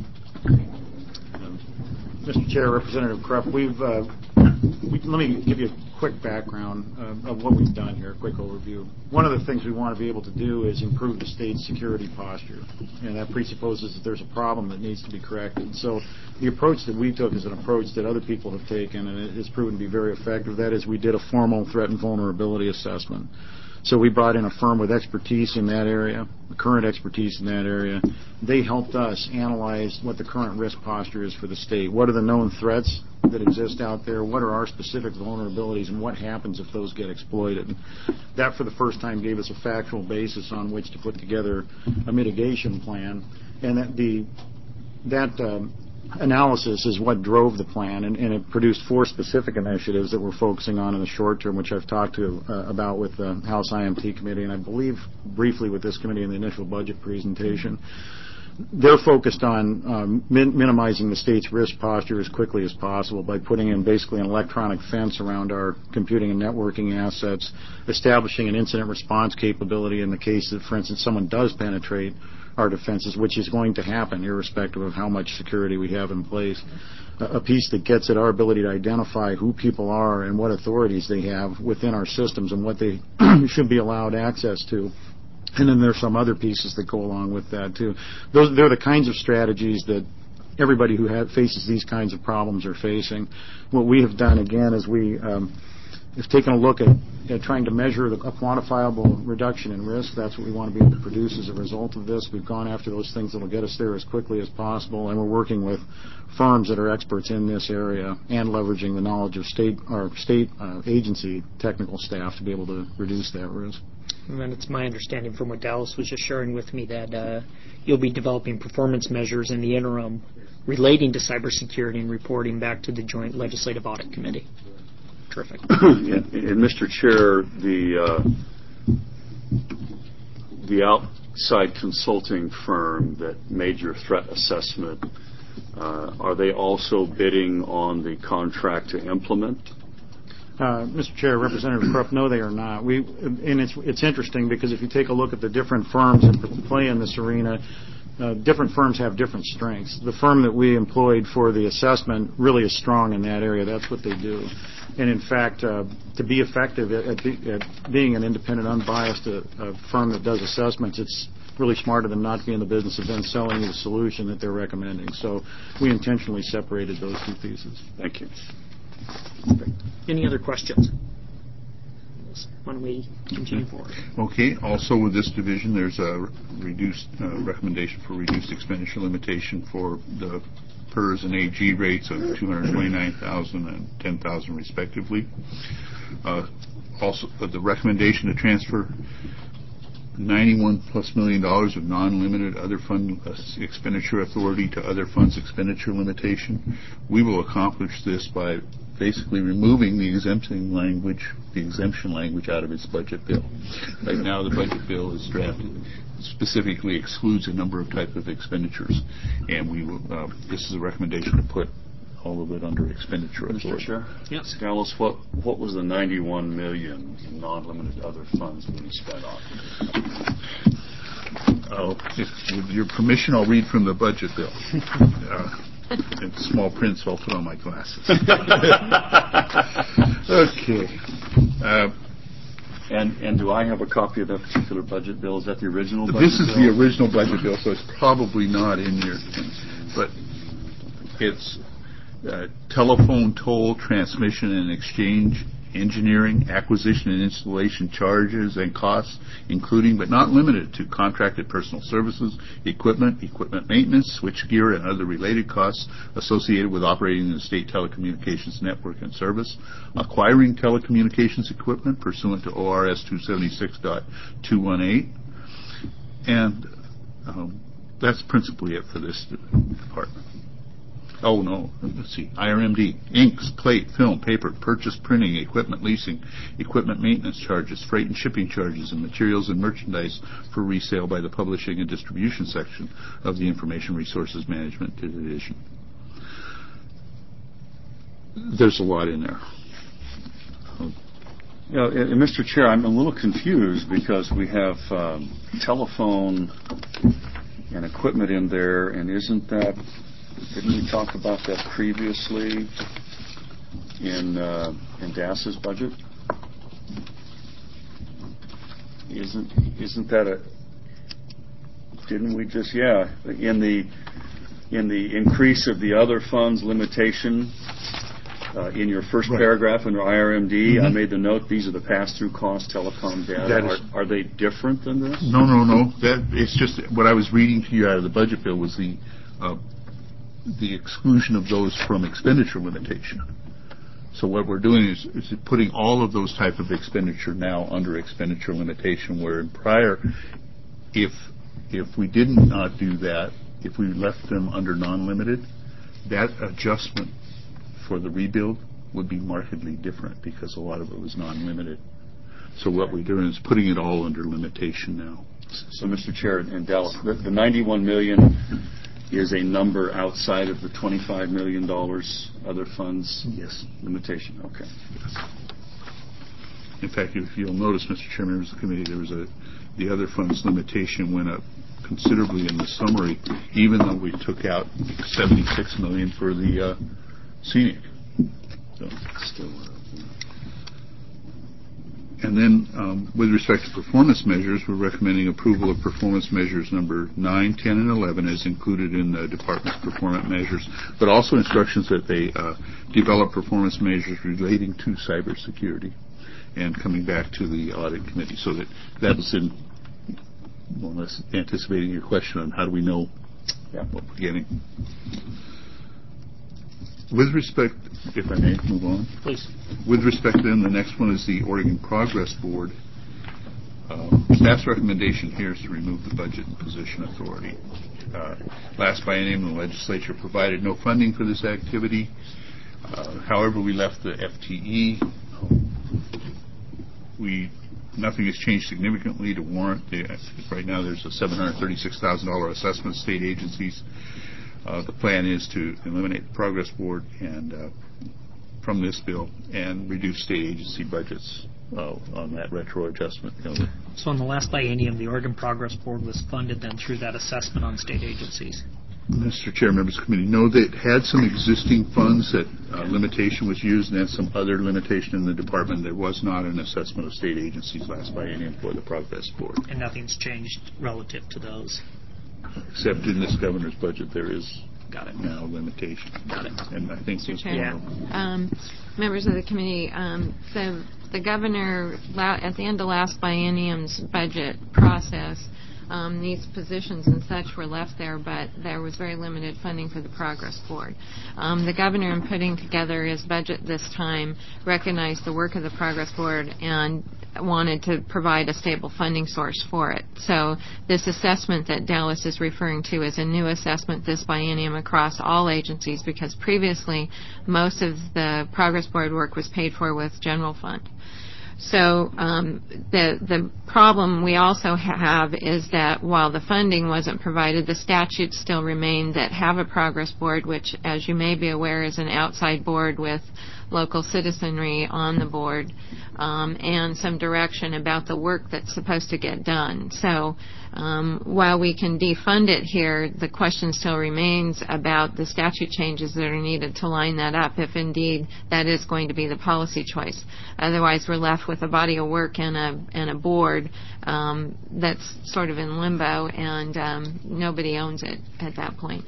Mister Chair, Representative Krupp, we've, uh, we, let me give you a quick background uh, of what we've done here, a quick overview. One of the things we want to be able to do is improve the state's security posture, and that presupposes that there's a problem that needs to be corrected. So the approach that we took is an approach that other people have taken, and it has proven to be very effective. That is, we did a formal threat and vulnerability assessment. So we brought in a firm with expertise in that area, current expertise in that area. They helped us analyze what the current risk posture is for the state. What are the known threats that exist out there? What are our specific vulnerabilities, and what happens if those get exploited? That, for the first time, gave us a factual basis on which to put together a mitigation plan. And that the that um, analysis is what drove the plan, and, and it produced four specific initiatives that we're focusing on in the short term, which I've talked to uh, about with the House I M T committee, and I believe briefly with this committee in the initial budget presentation. They're focused on um, min- minimizing the state's risk posture as quickly as possible by putting in basically an electronic fence around our computing and networking assets, establishing an incident response capability in the case that, for instance, someone does penetrate our defenses, which is going to happen irrespective of how much security we have in place. A piece that gets at our ability to identify who people are and what authorities they have within our systems and what they should be allowed access to. And then there's some other pieces that go along with that, too. Those, they're the kinds of strategies that everybody who have, faces these kinds of problems are facing. What we have done, again, is we um, have taken a look at, at trying to measure the, a quantifiable reduction in risk. That's what we want to be able to produce as a result of this. We've gone after those things that will get us there as quickly as possible, and we're working with firms that are experts in this area and leveraging the knowledge of state or state uh, agency technical staff to be able to reduce that risk. And then it's my understanding from what Dallas was just sharing with me that uh, you'll be developing performance measures in the interim relating to cybersecurity and reporting back to the Joint Legislative Audit Committee. Terrific. and, and Mister Chair, the uh, the outside consulting firm that made your threat assessment, uh, are they also bidding on the contract to implement? Uh, Mister Chair, Representative Krupp, no, they are not. We, and it's it's interesting because if you take a look at the different firms that play in this arena, uh, different firms have different strengths. The firm that we employed for the assessment really is strong in that area. That's what they do. And in fact, uh, to be effective at, at, be, at being an independent, unbiased uh, uh, firm that does assessments, it's really smarter than not to be in the business of then selling you the solution that they're recommending. So we intentionally separated those two pieces. Thank you. Any other questions? those when we continue forward. Okay. Also with this division, there's a reduced uh, recommendation for reduced expenditure limitation for the P E R S and A G rates of two hundred twenty-nine thousand dollars and ten thousand dollars respectively. Uh, also, uh, the recommendation to transfer ninety-one plus million dollars of non-limited other fund uh, expenditure authority to other funds expenditure limitation. We will accomplish this by basically removing the exempting language, the exemption language out of its budget bill. Right now, the budget bill is drafted specifically excludes a number of type of expenditures, and we will. Uh, this is a recommendation to put all of it under expenditure authority. Mister Chair? Yes. Dallas, what what was the ninety-one million in non-limited other funds being spent on? Oh, if, with your permission, I'll read from the budget bill. uh, it's small print, so I'll put on my glasses. Okay. Uh, And and do I have a copy of that particular budget bill? Is that the original budget this is bill? the original budget bill, so it's probably not in your thing, but it's uh, telephone toll transmission and exchange, engineering, acquisition and installation charges and costs, including but not limited to contracted personal services, equipment, equipment maintenance, switchgear, and other related costs associated with operating the state telecommunications network and service, acquiring telecommunications equipment pursuant to O R S two seventy-six point two eighteen, and um, that's principally it for this department. Oh, no. Let's see. I R M D, inks, plate, film, paper, purchase, printing, equipment leasing, equipment maintenance charges, freight and shipping charges, and materials and merchandise for resale by the publishing and distribution section of the Information Resources Management Division. There's a lot in there. You know, and Mister Chair, I'm a little confused because we have um, telephone and equipment in there, and isn't that... Didn't we talk about that previously in uh, in DAS's budget? Isn't isn't that a? Didn't we just yeah in the in the increase of the other funds limitation uh, in your first right. paragraph under I R M D? Mm-hmm. I made the note. These are the pass-through costs, telecom data. That is, are, are they different than this? No, no, no. That it's just what I was reading to you out of the budget bill was the. Uh, the exclusion of those from expenditure limitation. So what we're doing is, is putting all of those type of expenditure now under expenditure limitation, where in prior, if if we did not do that, if we left them under non-limited, that adjustment for the rebuild would be markedly different because a lot of it was non-limited. So what we're doing is putting it all under limitation now. So, Mister Chair, in Dallas, the, the ninety-one million is a number outside of the twenty-five million dollars other funds yes. limitation. Okay. Yes. In fact, if you'll notice, Mister Chairman, members of the committee, there was a the other funds limitation went up considerably in the summary, even though we took out seventy-six million dollars for the uh, scenic. So, still. Uh, And then, um, with respect to performance measures, we're recommending approval of performance measures number nine, ten, and eleven as included in the department's performance measures, but also instructions that they uh, develop performance measures relating to cybersecurity and coming back to the audit committee. So that that was in, more or less, anticipating your question on how do we know yeah. what we're getting. With respect, if I may move on. Please. With respect then, the next one is the Oregon Progress Board. Uh, staff's recommendation here is to remove the budget and position authority. Uh, last biennium, the legislature provided no funding for this activity. Uh, however, we left the F T E. We nothing has changed significantly to warrant. The, right now, there's a seven hundred thirty-six thousand dollars assessment of state agencies. Uh, the plan is to eliminate the Progress Board and uh, from this bill and reduce state agency budgets uh, on that retro adjustment. You know. So in the last biennium, the Oregon Progress Board was funded then through that assessment on state agencies. Mister Chair, members of the committee, know that it had some existing funds that uh, limitation was used and then some other limitation in the department. There was not an assessment of state agencies last biennium for the Progress Board. And nothing's changed relative to those. Except in this governor's budget, there is Got it. now limitation. Got it. And I think Mister it's Chair, more- um, members of the committee, um, so the governor, la- at the end of last biennium's budget process, um, these positions and such were left there, but there was very limited funding for the Progress Board. Um, the governor, in putting together his budget this time, recognized the work of the Progress Board and wanted to provide a stable funding source for it. So this assessment that Dallas is referring to is a new assessment this biennium across all agencies, because previously most of the Progress Board work was paid for with general fund. So um, the the problem we also have is that while the funding wasn't provided, the statutes still remain that have a Progress Board, which, as you may be aware, is an outside board with local citizenry on the board, um, and some direction about the work that's supposed to get done. So um, while we can defund it here, the question still remains about the statute changes that are needed to line that up, if indeed that is going to be the policy choice. Otherwise, we're left with a body of work and a and a board um, that's sort of in limbo, and um, nobody owns it at that point.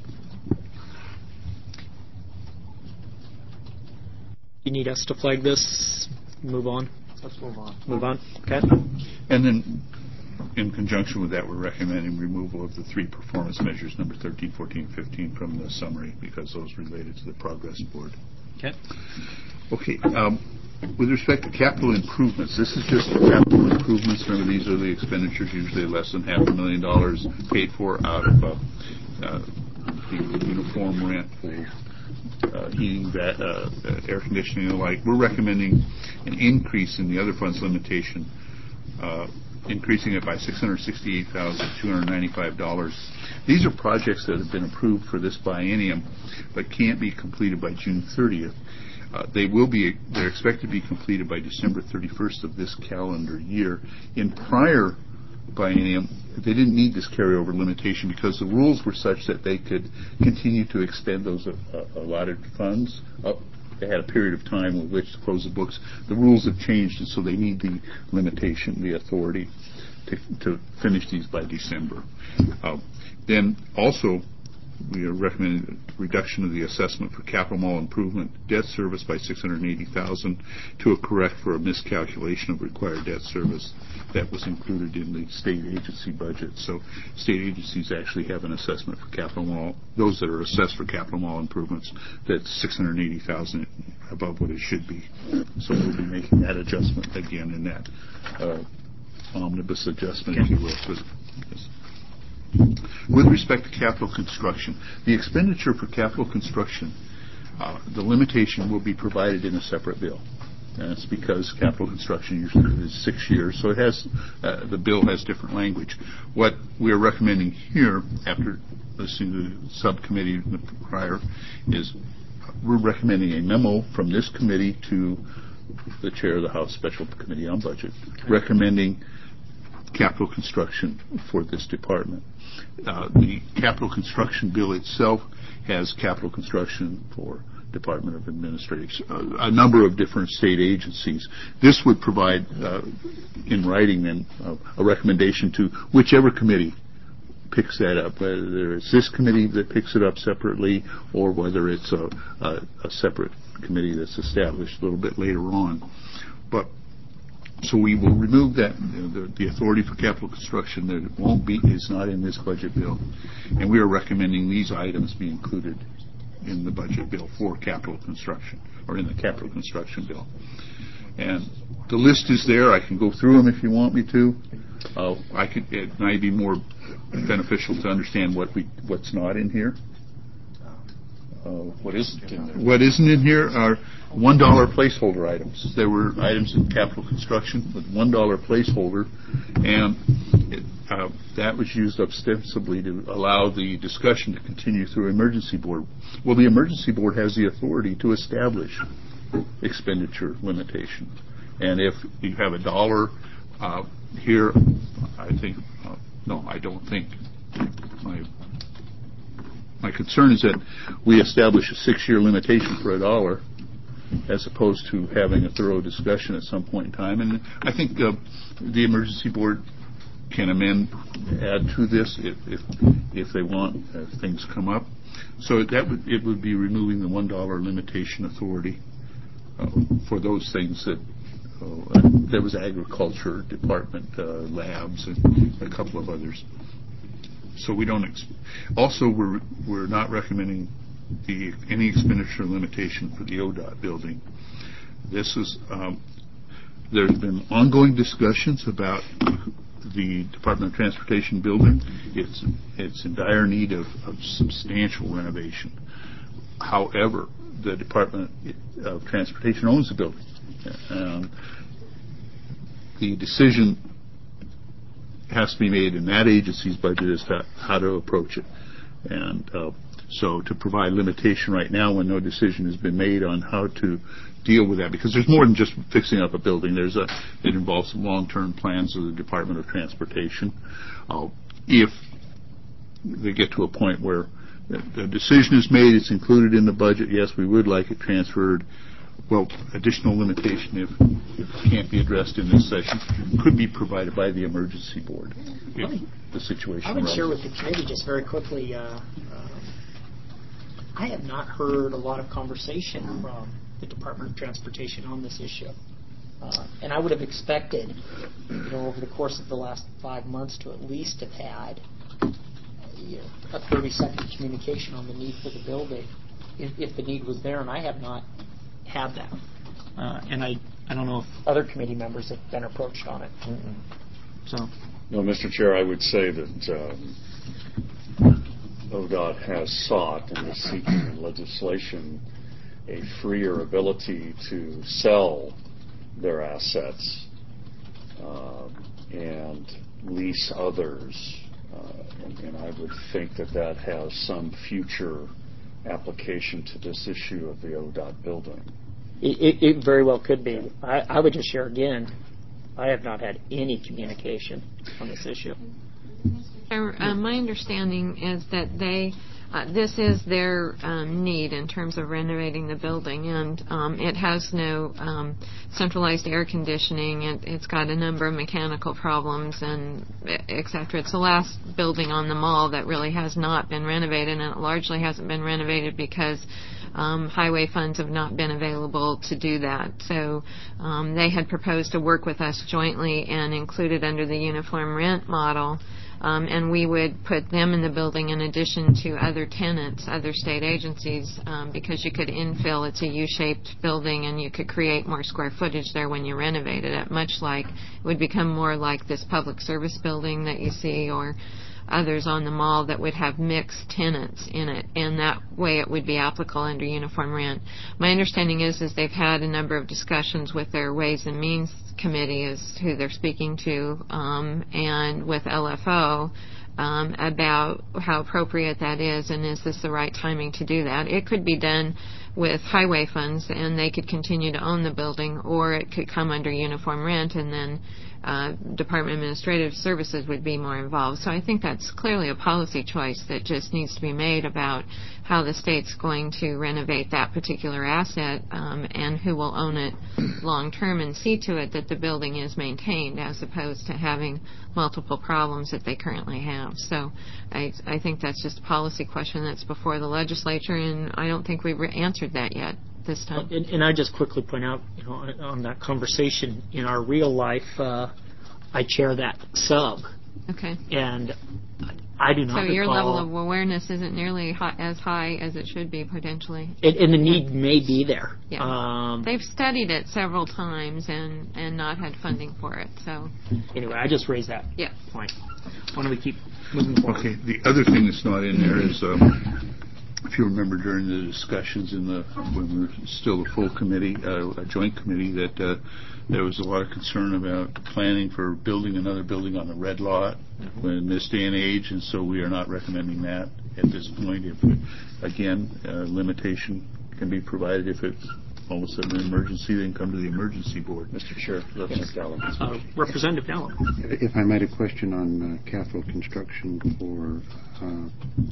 You need us to flag this? Move on? Let's move on. Move on? Okay. And then, in conjunction with that, we're recommending removal of the three performance measures, number thirteen, fourteen, fifteen, from the summary, because those related to the Progress Board. Okay. Okay. Um, with respect to capital improvements, this is just capital improvements. Remember, these are the expenditures, usually less than half a million dollars, paid for out of uh, uh, the uniform rent for Uh, heating, that, uh, uh, air conditioning, and the like. We're recommending an increase in the other funds limitation, uh, increasing it by six hundred sixty-eight thousand two hundred ninety-five dollars. These are projects that have been approved for this biennium, but can't be completed by June thirtieth. Uh, they will be. They're expected to be completed by December thirty-first of this calendar year. In prior biennium, they didn't need this carryover limitation because the rules were such that they could continue to expend those uh, allotted funds up. They had a period of time with which to close the books. The rules have changed, and so they need the limitation, the authority to, to finish these by December. Uh, then also, we are recommending a reduction of the assessment for capital mall improvement debt service by six hundred eighty thousand dollars to a correct for a miscalculation of required debt service that was included in the state agency budget. So state agencies actually have an assessment for capital mall, those that are assessed for capital mall improvements, that's six hundred eighty thousand dollars above what it should be. So we'll be making that adjustment again in that uh, omnibus adjustment, if you will. For, yes. With respect to capital construction, the expenditure for capital construction, uh, the limitation will be provided in a separate bill. And it's because capital construction usually is six years, so it has uh, the bill has different language. What we are recommending here, after listening to the subcommittee prior, is we're recommending a memo from this committee to the chair of the House Special Committee on Budget, recommending capital construction for this department. Uh, the capital construction bill itself has capital construction for Department of Administration, uh, a number of different state agencies. This would provide, uh, in writing, then, uh, a recommendation to whichever committee picks that up, whether it's this committee that picks it up separately or whether it's a, a, a separate committee that's established a little bit later on. But so we will remove that, the, the authority for capital construction that it won't be, is not in this budget bill. And we are recommending these items be included in the budget bill for capital construction, or in the capital construction bill. And the list is there. I can go through them if you want me to. Uh, I could, it might be more beneficial to understand what we, what's not in here. Uh, what isn't in there? What isn't in here are one dollar placeholder items. There were items in capital construction with one dollar placeholder, and it, uh, that was used ostensibly to allow the discussion to continue through emergency board. Well, the emergency board has the authority to establish expenditure limitation, and if you have a dollar uh, here, I think uh, no, I don't think my. My concern is that we establish a six-year limitation for a dollar as opposed to having a thorough discussion at some point in time. And I think uh, the emergency board can amend, add to this if if, if they want, as things come up. So that would, it would be removing the one dollar limitation authority uh, for those things that uh, there was agriculture department, uh, labs, and a couple of others. So we don't. Ex- also, we're we're not recommending the any expenditure limitation for the O D O T building. This is um, there's been ongoing discussions about the Department of Transportation building. It's it's in dire need of, of substantial renovation. However, the Department of Transportation owns the building. Um, the decision has to be made in that agency's budget as to how to approach it. And uh, so to provide limitation right now when no decision has been made on how to deal with that, because there's more than just fixing up a building. There's a, it involves some long-term plans of the Department of Transportation. Uh, if they get to a point where the decision is made, it's included in the budget, yes, we would like it transferred. Well, additional limitation, if, if it can't be addressed in this session, could be provided by the emergency board if the situation I would arises. share with the committee just very quickly, uh, uh, I have not heard a lot of conversation from the Department of Transportation on this issue. Uh, and I would have expected, you know, over the course of the last five months to at least have had you know, a thirty-second communication on the need for the building if, if the need was there, and I have not had that. Uh, and I, I don't know if other committee members have been approached on it. Mm-mm. So. No, Mister Chair, I would say that um, O D O T has sought and is seeking in legislation a freer ability to sell their assets uh, and lease others. Uh, and, and I would think that that has some future application to this issue of the O D O T building. It, it, it very well could be. I, I would just share again, I have not had any communication on this issue. Uh, my understanding is that they, uh, this is their um, need in terms of renovating the building, and um, it has no um, centralized air conditioning. It, it's got a number of mechanical problems, and et cetera. It's the last building on the mall that really has not been renovated, and it largely hasn't been renovated because um, highway funds have not been available to do that. So um, they had proposed to work with us jointly and include it under the uniform rent model. Um, and we would put them in the building in addition to other tenants, other state agencies, um, because you could infill. It's a U-shaped building, and you could create more square footage there when you renovated it, much like it would become more like this public service building that you see or others on the mall that would have mixed tenants in it, and that way it would be applicable under uniform rent. My understanding is, is they've had a number of discussions with their Ways and Means Committee, is who they're speaking to, um, and with L F O um, about how appropriate that is, and is this the right timing to do that. It could be done with highway funds, and they could continue to own the building, or it could come under uniform rent, and then Uh, Department of Administrative Services would be more involved. So I think that's clearly a policy choice that just needs to be made about how the state's going to renovate that particular asset um, and who will own it long term, and see to it that the building is maintained as opposed to having multiple problems that they currently have. So I, I think that's just a policy question that's before the legislature, and I don't think we've re- answered that yet. This time. And, and I just quickly point out, you know, on, on that conversation, in our real life, uh, I chair that sub. Okay. And I do not So your recall, level of awareness isn't nearly high, as high as it should be, potentially. And, and the need may be there. Yeah. Um, They've studied it several times and, and not had funding for it. So anyway, I just raised that yeah. point. Why don't we keep moving forward? Okay. The other thing that's not in there is, um, if you remember during the discussions in the when we were still a full committee, uh, a joint committee, that uh, there was a lot of concern about planning for building another building on the red lot mm-hmm. in this day and age, and so we are not recommending that at this point. If again, uh, limitation can be provided if it's all of a sudden an emergency, then come to the emergency board. Mister Chair, Representative Gallo. Uh, Representative Gallo. If I might, a question on uh, capital construction for uh,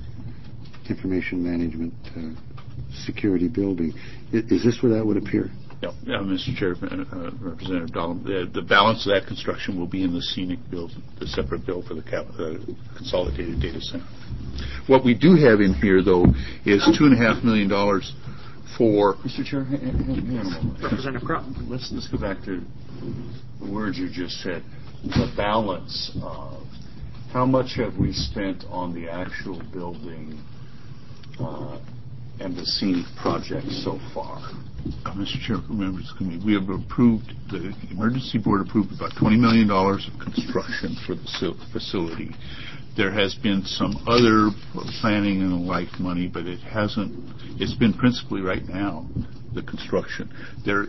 information management uh, security building. Is, is this where that would appear? Yeah, yeah Mister Chair, uh, Representative Dahlem, the, the balance of that construction will be in the scenic bill, the separate bill for the cap, uh, consolidated data center. What we do have in here, though, is two and a half million dollars for. Mister Chair, hang, hang, hang on a moment. Representative Krupp. Let's let's go back to the words you just said. The balance of how much have we spent on the actual building uh, and the scenic project so far? Uh, Mister Chair, members of the committee, we have approved, the emergency board approved about twenty million dollars of construction for the facility. There has been some other planning and the like money, but it hasn't, it's been principally right now the construction. There,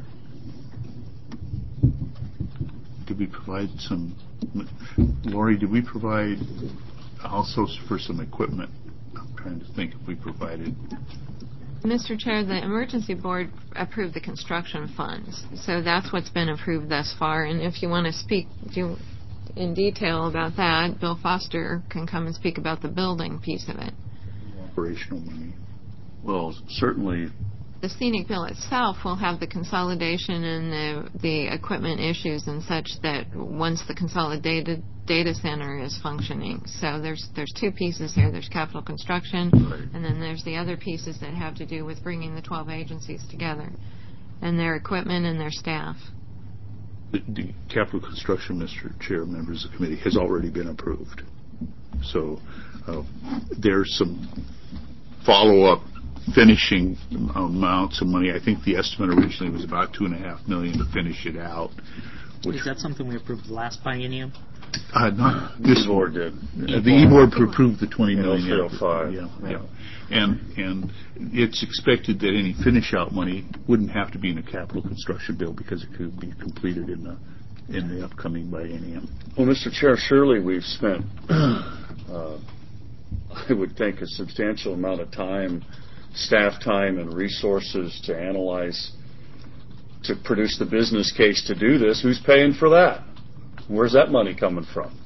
did we provide some, Lori, did we provide also for some equipment? I'm trying to think if we provided. Mister Chair, the emergency board approved the construction funds, so that's what's been approved thus far. And if you want to speak do, in detail about that, Bill Foster can come and speak about the building piece of it. Operational money. Well, certainly. The scenic bill itself will have the consolidation and the the equipment issues and such that once the consolidated data center is functioning. So there's there's two pieces here. There's capital construction, Right. and then there's the other pieces that have to do with bringing the twelve agencies together and their equipment and their staff. The, the capital construction, Mister Chair, members of the committee, has already been approved. So uh, there's some follow-up finishing amounts of money. I think the estimate originally was about two and a half million to finish it out. Which Is that something we approved last biennium? Uh, not this board did. Uh, the E-board approved the twenty million. oh five. Yeah, yeah. And and it's expected that any finish-out money wouldn't have to be in a capital construction bill because it could be completed in the in the upcoming biennium. Well, Mister Chair, surely we've spent, uh, I would think, a substantial amount of time, staff time, and resources to analyze, to produce the business case to do this. Who's paying for that? Where's that money coming from?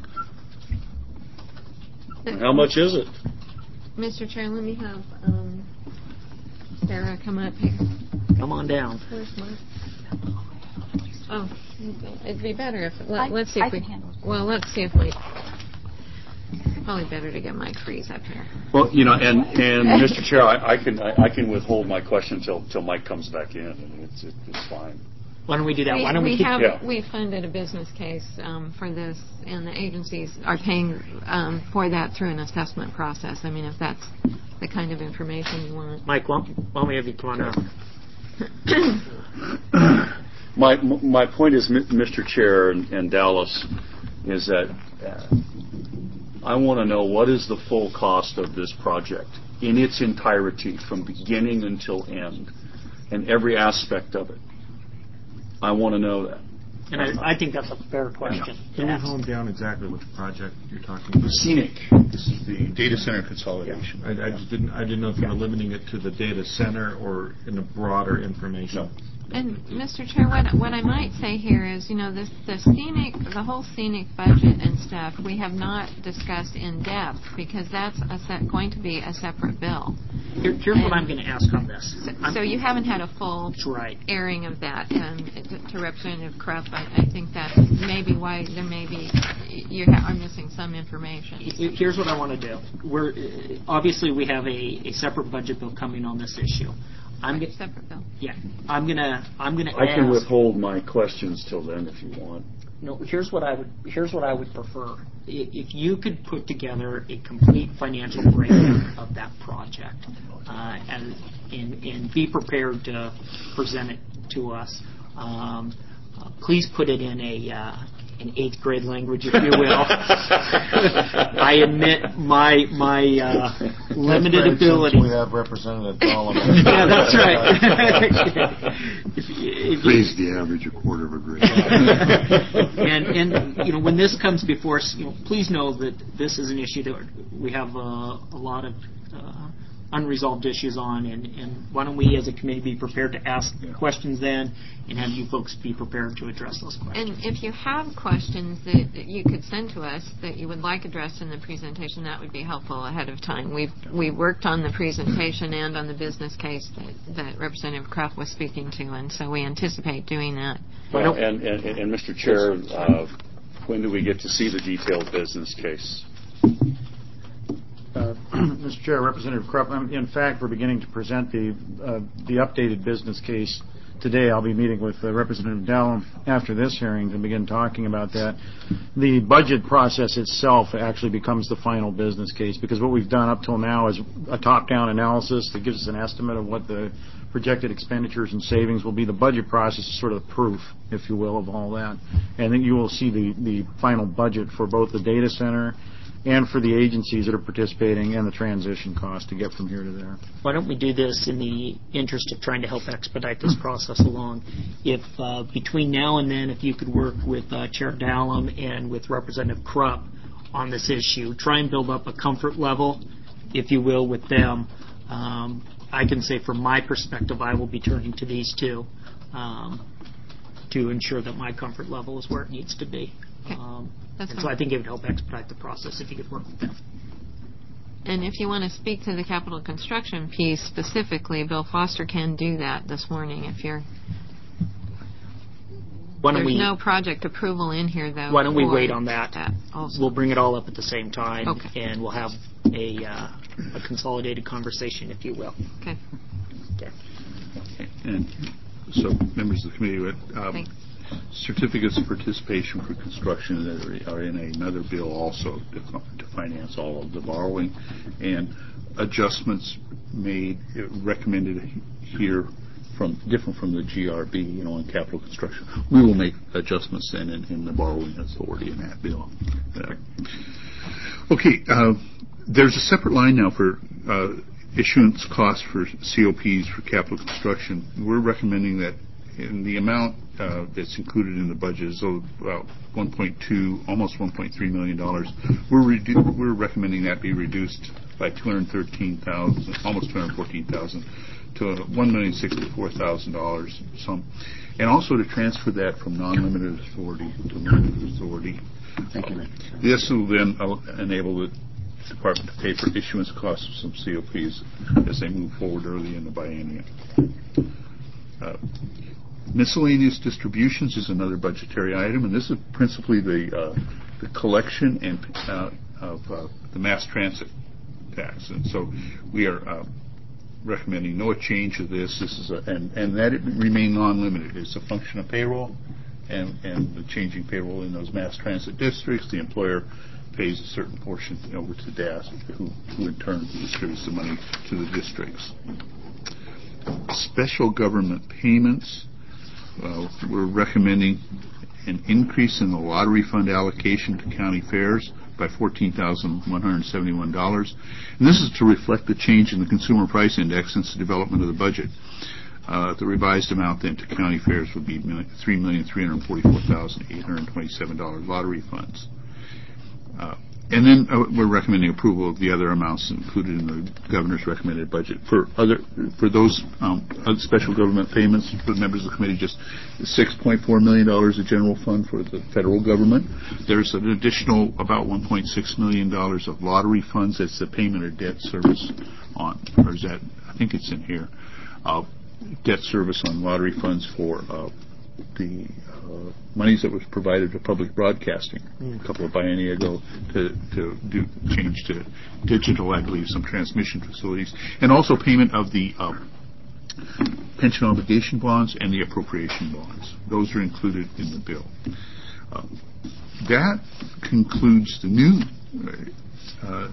And how much is it? Mister Chair, let me have um, Sarah come up here. Come on down. Where's Mark? Oh, it'd be better if let, I- let's see if I we. can handle it. Well, let's see if we. Probably better to get Mike Freeze up here. Well, you know, and, and Mister Chair, I, I can I, I can withhold my question until till Mike comes back in, and it's it, it's fine. Why don't we do that? We, Why don't we, we keep, have Yeah. we funded a business case um, for this, and the agencies are paying um, for that through an assessment process. I mean, if that's the kind of information you want. Mike, why don't, why don't we have you come on up? My my point is, Mister Chair and, and Dallas, is that uh, I want to know what is the full cost of this project in its entirety, from beginning until end, and every aspect of it. I want to know that. And I, I think that's a fair question. Can we Yes. hone down exactly which project you're talking about? Scenic. This is the data center consolidation. I, I just didn't. I didn't know if you were limiting it to the data center or in a broader information. And Mister Chair, what what I might say here is, you know, this the scenic, the whole scenic budget and stuff, we have not discussed in depth because that's a set, going to be a separate bill. Here, here's what I'm going to ask on this. So, I'm- so you haven't had a full That's right. airing of that. Um, to, to Representative Krupp, I, I think that may be why there may be you ha- are missing some information. Here's what I want to do. We're uh, obviously we have a, a separate budget bill coming on this issue. I'm Right, get, separate bill. yeah. I'm gonna I'm gonna I can ask. withhold my questions till then if you want. No, here's what I would here's what I would prefer. I- If you could put together a complete financial breakdown of that project, uh, and, and and be prepared to present it to us. Um, uh, please put it in a uh, in eighth grade language, if you will. I admit my my uh, limited ability. We have Representative Gollum. Yeah, that's right. if, if you, Raise the average a quarter of a grade. and and you know when this comes before us, you know, please know that this is an issue that we have uh, a lot of uh, unresolved issues on, and, and why don't we as a committee be prepared to ask questions then, and have you folks be prepared to address those questions. And if you have questions that you could send to us that you would like addressed in the presentation, that would be helpful ahead of time. We've we worked on the presentation and on the business case that, that Representative Krupp was speaking to, and so we anticipate doing that. Well, and, and, and Mister Chair, uh, when do we get to see the detailed business case? Uh, Mister Chair, Representative Krupp, I'm- in fact, we're beginning to present the uh, the updated business case today. I'll be meeting with uh, Representative Dallum after this hearing to begin talking about that. The budget process itself actually becomes the final business case, because what we've done up till now is a top-down analysis that gives us an estimate of what the projected expenditures and savings will be. The budget process is sort of proof, if you will, of all that. And then you will see the, the final budget for both the data center and for the agencies that are participating and the transition cost to get from here to there. Why don't we do this in the interest of trying to help expedite this process along? If uh, between now and then, if you could work with uh, Chair Dallum and with Representative Krupp on this issue, try and build up a comfort level, if you will, with them. Um, I can say from my perspective, I will be turning to these two um, to ensure that my comfort level is where it needs to be. Okay. Um, That's and fine. so I think it would help expedite the process if you could work with them. And if you want to speak to the capital construction piece specifically, Bill Foster can do that this morning if you're... Why don't There's we, no project approval in here, though. Why don't we for wait on that? that also. We'll bring it all up at the same time, Okay. and we'll have a, uh, a consolidated conversation, if you will. Okay. Okay. And so, members of the committee, um, Thanks. certificates of participation for construction that are in another bill also to, to finance all of the borrowing, and adjustments made, uh, recommended here from different from the G R B, you know, in capital construction. We will make adjustments then in, in the borrowing authority in that bill. Uh, okay, uh, there's a separate line now for uh, issuance costs for C O Ps for capital construction. We're recommending that in the amount uh, that's included in the budget is about one point two, almost one point three million dollars. We're redu- we're recommending that be reduced by two hundred thirteen thousand, almost two hundred fourteen thousand, to one million sixty-four thousand dollars. Some, and also to transfer that from non-limited authority to limited authority. Thank you. This will then uh, enable the department to pay for issuance costs of some C O Ps as they move forward early in the biennium. Uh, miscellaneous distributions is another budgetary item, and this is principally the uh, the collection and uh, of uh, the mass transit tax. And so we are uh, recommending no change of this. This is a, and and that it remain non-limited. It's a function of payroll, and and the changing payroll in those mass transit districts. The employer pays a certain portion over to D A S, who, who in turn distributes the money to the districts. Special government payments, uh, we're recommending an increase in the lottery fund allocation to county fairs by fourteen thousand one hundred seventy-one dollars. And this is to reflect the change in the consumer price index since the development of the budget. Uh, the revised amount then to county fairs would be three million three hundred forty-four thousand eight hundred twenty-seven dollars lottery funds. Uh, and then uh, we're recommending approval of the other amounts included in the governor's recommended budget. For other, for those um, other special government payments, for the members of the committee, just six point four million dollars of general fund for the federal government. There's an additional about one point six million dollars of lottery funds. That's the payment or debt service on, or is that, I think it's in here, uh, debt service on lottery funds for uh, the uh, monies that was provided to public broadcasting a couple of biennia ago to, to do change to digital, I believe, some transmission facilities, and also payment of the uh, pension obligation bonds and the appropriation bonds. Those are included in the bill. Uh, that concludes the new uh,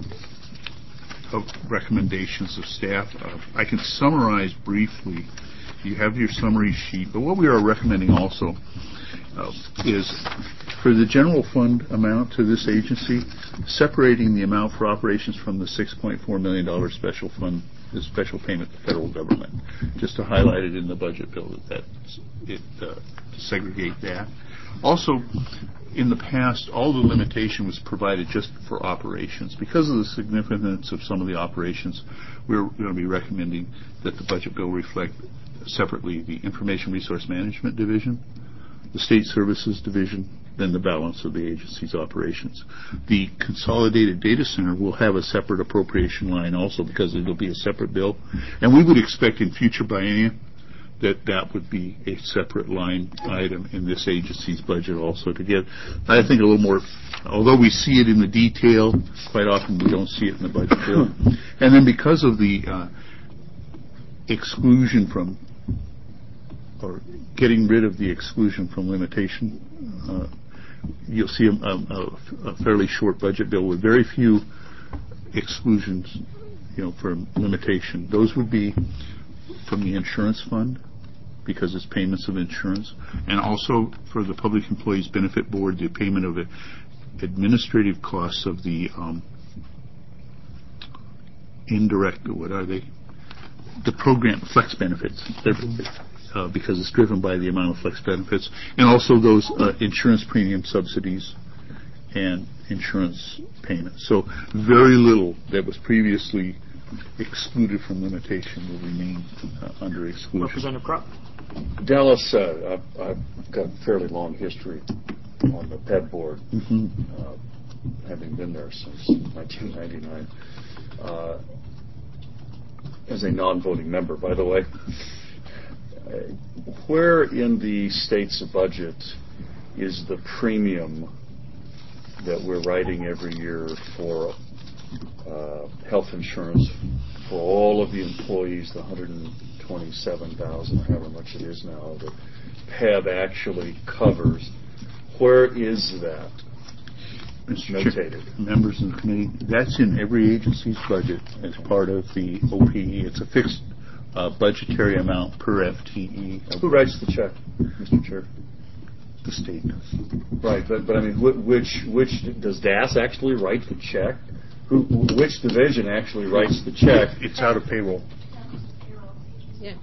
of recommendations of staff. Uh, I can summarize briefly. You have your summary sheet, but what we are recommending also uh, is for the general fund amount to this agency, separating the amount for operations from the six point four million dollars special fund, the special payment to the federal government, just to highlight it in the budget bill that that's, it uh, to segregate that. Also, in the past, all the limitation was provided just for operations. Because of the significance of some of the operations, we're going to be recommending that the budget bill reflect separately the Information Resource Management Division, the State Services Division, then the balance of the agency's operations. The Consolidated Data Center will have a separate appropriation line also because it will be a separate bill. And we would expect in future biennia that that would be a separate line item in this agency's budget also to get, I think, a little more, although we see it in the detail, quite often we don't see it in the budget bill. And then because of the uh, exclusion from, or getting rid of the exclusion from limitation, uh, you'll see a, a, a fairly short budget bill with very few exclusions, you know, for limitation. Those would be from the insurance fund, because it's payments of insurance, and also for the Public Employees Benefit Board, the payment of it, administrative costs of the um, indirect, what are they? The program, flex benefits. They're, uh, because it's driven by the amount of flex benefits, and also those uh, insurance premium subsidies and insurance payments. So very little that was previously excluded from limitation will remain uh, under exclusion. Representative Krupp. Dallas, uh, I've, I've got a fairly long history on the P E B board, Mm-hmm. uh, having been there since nineteen ninety-nine. Uh, as a non-voting member, by the way. Uh, where in the state's budget is the premium that we're writing every year for uh, health insurance for all of the employees, the one hundred twenty-seven thousand, however much it is now, that P E B actually covers? Where is that Mister notated? Chair, members of the committee, that's in every agency's budget as part of the O P E. It's a fixed uh, budgetary amount per F T E. Who writes the check, Mister Chair? The state does. Right, but but I mean, wh- which which does D A S actually write the check? Who which division actually writes the check? It's out of payroll. Yeah.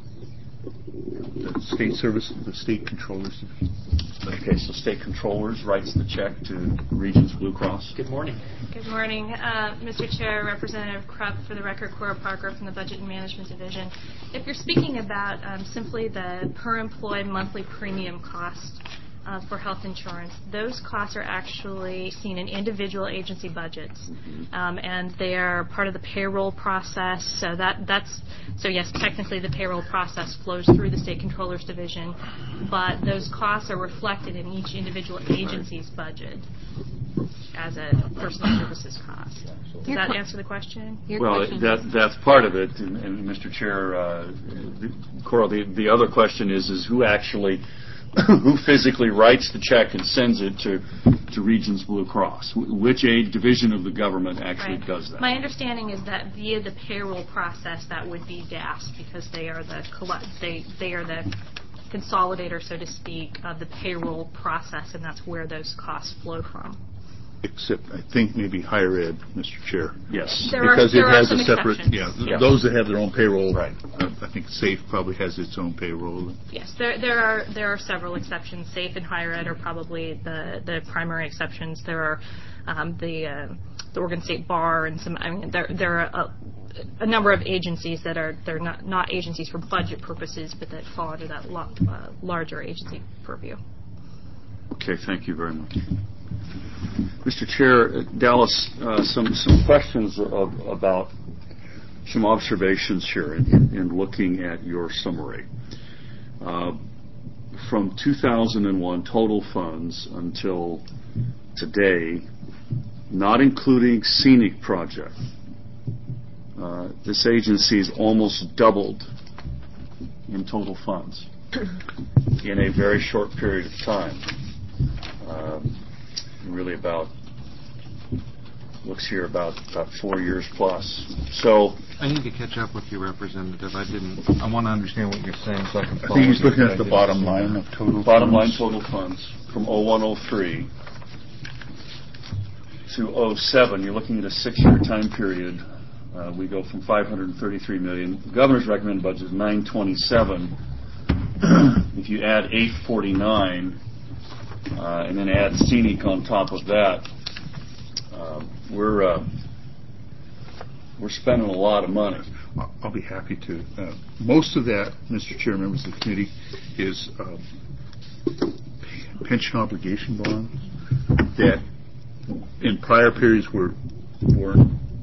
The state service, the state controllers division. Okay, so state controllers writes the check to Regions Blue Cross. Good morning. Good morning, uh, Mister Chair, Representative Krupp, for the record, Cora Parker from the Budget and Management Division. If you're speaking about um, simply the per employee monthly premium cost uh, for health insurance, those costs are actually seen in individual agency budgets, mm-hmm. um, and they are part of the payroll process. So that that's so yes, technically the payroll process flows through the State Controllers Division, but those costs are reflected in each individual agency's budget as a personal services cost. Does Your that qu- answer the question? Your Well, question that is- that's part of it, and, and Mister Chair, uh, the, Coral, the, the other question is is who actually, who physically writes the check and sends it to to Regions Blue Cross? Wh- Which aid division of the government actually Right. does that? My understanding is that via the payroll process, that would be D A S, because they are the colle- they they are the consolidator, so to speak, of the payroll process, and that's where those costs flow from. Except, I think, maybe higher ed, Mister Chair. Yes. There are- Because there it are has some a separate, exceptions. yeah, th- Yeah. those that have their own payroll. Right. Uh, I think SAFE probably has its own payroll. Yes, there there are there are several exceptions. SAFE and higher ed are probably the the primary exceptions. There are um, the uh, the Oregon State Bar and some. I mean, there there are a, a number of agencies that are they're not not agencies for budget purposes, but that fall under that lo- uh, larger agency purview. Okay, thank you very much. Mister Chair, uh, Dallas, uh, some some questions of, about some observations here in, in looking at your summary. Uh, from two thousand one total funds until today, not including scenic project, uh, this agency has almost doubled in total funds in a very short period of time. Um, really about, looks here about, about four years plus. So I need to catch up with you, Representative. I didn't. I want to understand what you're saying so I can I follow. think he's you. looking I at the didn't bottom see line that. of total bottom line funds. total funds from oh one oh three to oh seven, you're looking at a six-year time period. Uh, we go from five hundred thirty-three million. The governor's recommended budget is nine twenty-seven. If you add eight forty-nine uh, and then add scenic on top of that, uh, we're uh, we're spending a lot of money. I'll- I'll be happy to. Uh, most of that, Mister Chair, members of the committee, is uh, pension obligation bonds that in prior periods were weren't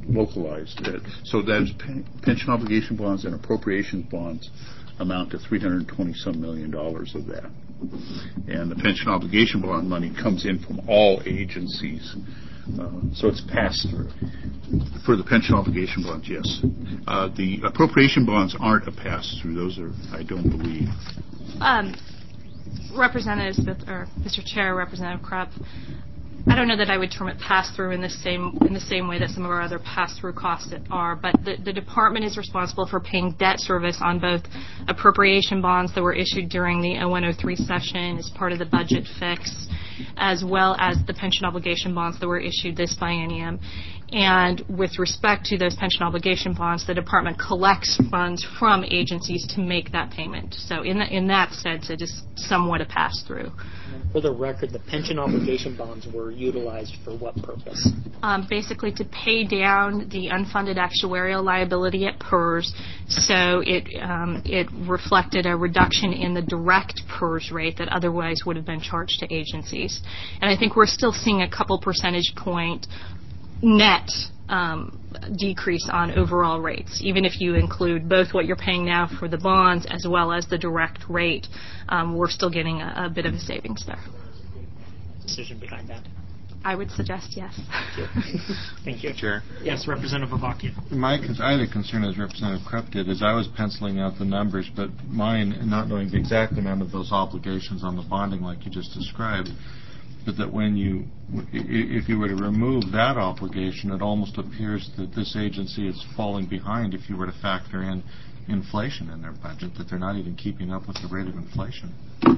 localized. Uh, So that's pe- pension obligation bonds and appropriations bonds amount to three hundred twenty some million dollars of that. And the pension obligation bond money comes in from all agencies. Uh, So it's passed through. For the pension obligation bonds, yes. Uh, the appropriation bonds aren't a pass-through. Those are, I don't believe. Um, Representatives, or Mister Chair, Representative Krupp, I don't know that I would term it pass-through in the same in the same way that some of our other pass-through costs are, but the, the department is responsible for paying debt service on both appropriation bonds that were issued during the oh one oh three session as part of the budget fix, as well as the pension obligation bonds that were issued this biennium. And with respect to those pension obligation bonds, the department collects funds from agencies to make that payment. So in, the, in that sense, it is somewhat a pass-through. For the record, the pension obligation bonds were utilized for what purpose? Um, basically to pay down the unfunded actuarial liability at P E R S, so it um, it reflected a reduction in the direct P E R S rate that otherwise would have been charged to agencies. And I think we're still seeing a couple percentage point net um, decrease on overall rates, even if you include both what you're paying now for the bonds as well as the direct rate. Um, we're still getting a, a bit of a savings there. Decision behind that. I would suggest yes. Thank you. Thank you. Chair. Yes, Representative Avakian. My con- I had a concern, as Representative Krupp did, as I was penciling out the numbers, but mine, not knowing the exact amount of those obligations on the bonding like you just described, but that when you, if you were to remove that obligation, it almost appears that this agency is falling behind if you were to factor in inflation in their budget, that they're not even keeping up with the rate of inflation.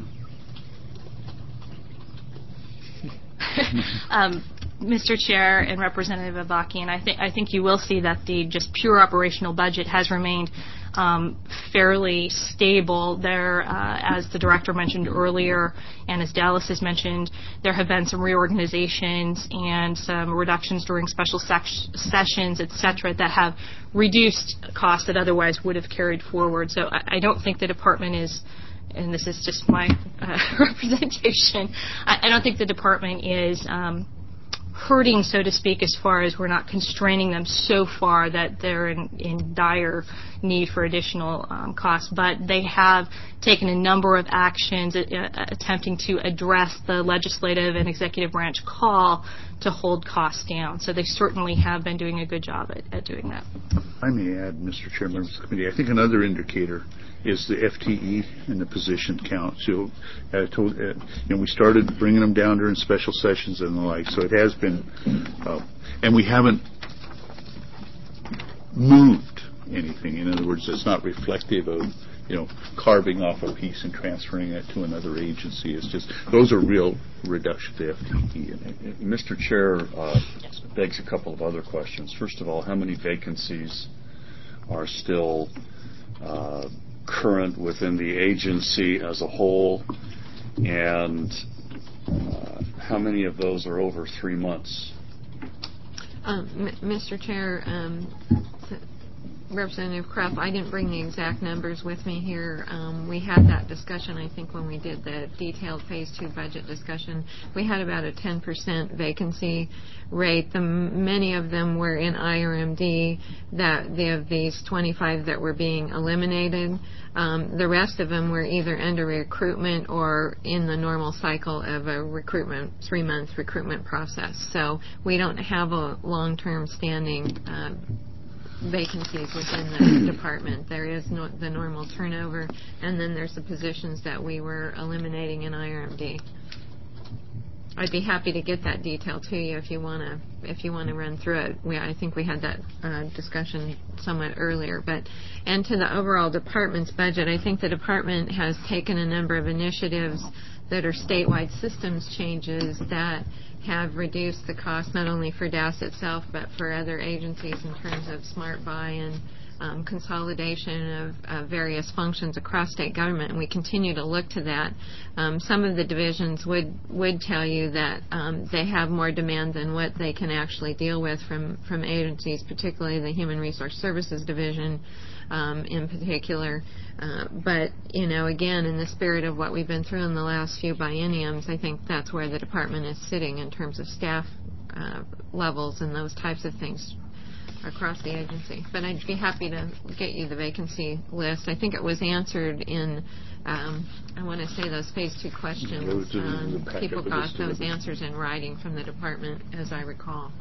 um, Mister Chair and Representative Avakian, I think I think you will see that the just pure operational budget has remained um, fairly stable. There, uh, as the director mentioned earlier, and as Dallas has mentioned, there have been some reorganizations and some reductions during special sec- sessions, et cetera, that have reduced costs that otherwise would have carried forward. So I, I don't think the department is, and this is just my uh, representation, I, I don't think the department is um, hurting, so to speak, as far as we're not constraining them so far that they're in, in dire need for additional um, costs. But they have taken a number of actions uh, attempting to address the legislative and executive branch call to hold costs down. So they certainly have been doing a good job at, at doing that. I may add, Mister Chairman of the committee, I think another indicator is the F T E and the position count. So, uh, told, uh, you know, we started bringing them down during special sessions and the like. So it has been, uh, and we haven't moved anything. In other words, it's not reflective of, you know, carving off a piece and transferring it to another agency. It's just those are real reductions to F T E. And Mister Chair, uh, begs a couple of other questions. First of all, how many vacancies are still uh, current within the agency as a whole, and uh, how many of those are over three months? Um, M- Mister Chair, um, Representative Krupp, I didn't bring the exact numbers with me here. Um, we had that discussion, I think, when we did the detailed Phase two budget discussion. We had about a ten percent vacancy rate. The, many of them were in I R M D, that the, of these twenty-five that were being eliminated. Um, the rest of them were either under recruitment or in the normal cycle of a recruitment, three-month recruitment process. So we don't have a long-term standing uh, vacancies within the department. There is no, the normal turnover, and then there's the positions that we were eliminating in I R M D. I'd be happy to get that detail to you if you want to if you want to run through it. We, I think we had that uh, discussion somewhat earlier. But and to the overall department's budget, I think the department has taken a number of initiatives that are statewide systems changes that have reduced the cost not only for D A S itself but for other agencies in terms of smart buy and um, consolidation of uh, various functions across state government, and we continue to look to that. Um, some of the divisions would would tell you that um, they have more demand than what they can actually deal with from, from agencies, particularly the Human Resource Services Division um, in particular. Uh, but, you know, again, in the spirit of what we've been through in the last few bienniums, I think that's where the department is sitting in terms of staff uh, levels and those types of things. across the agency. But I'd be happy to get you the vacancy list. I think it was answered in, um, I want to say those phase two questions. Yeah, those are in the um, packet people that got was those delivered. answers in writing from the department, as I recall.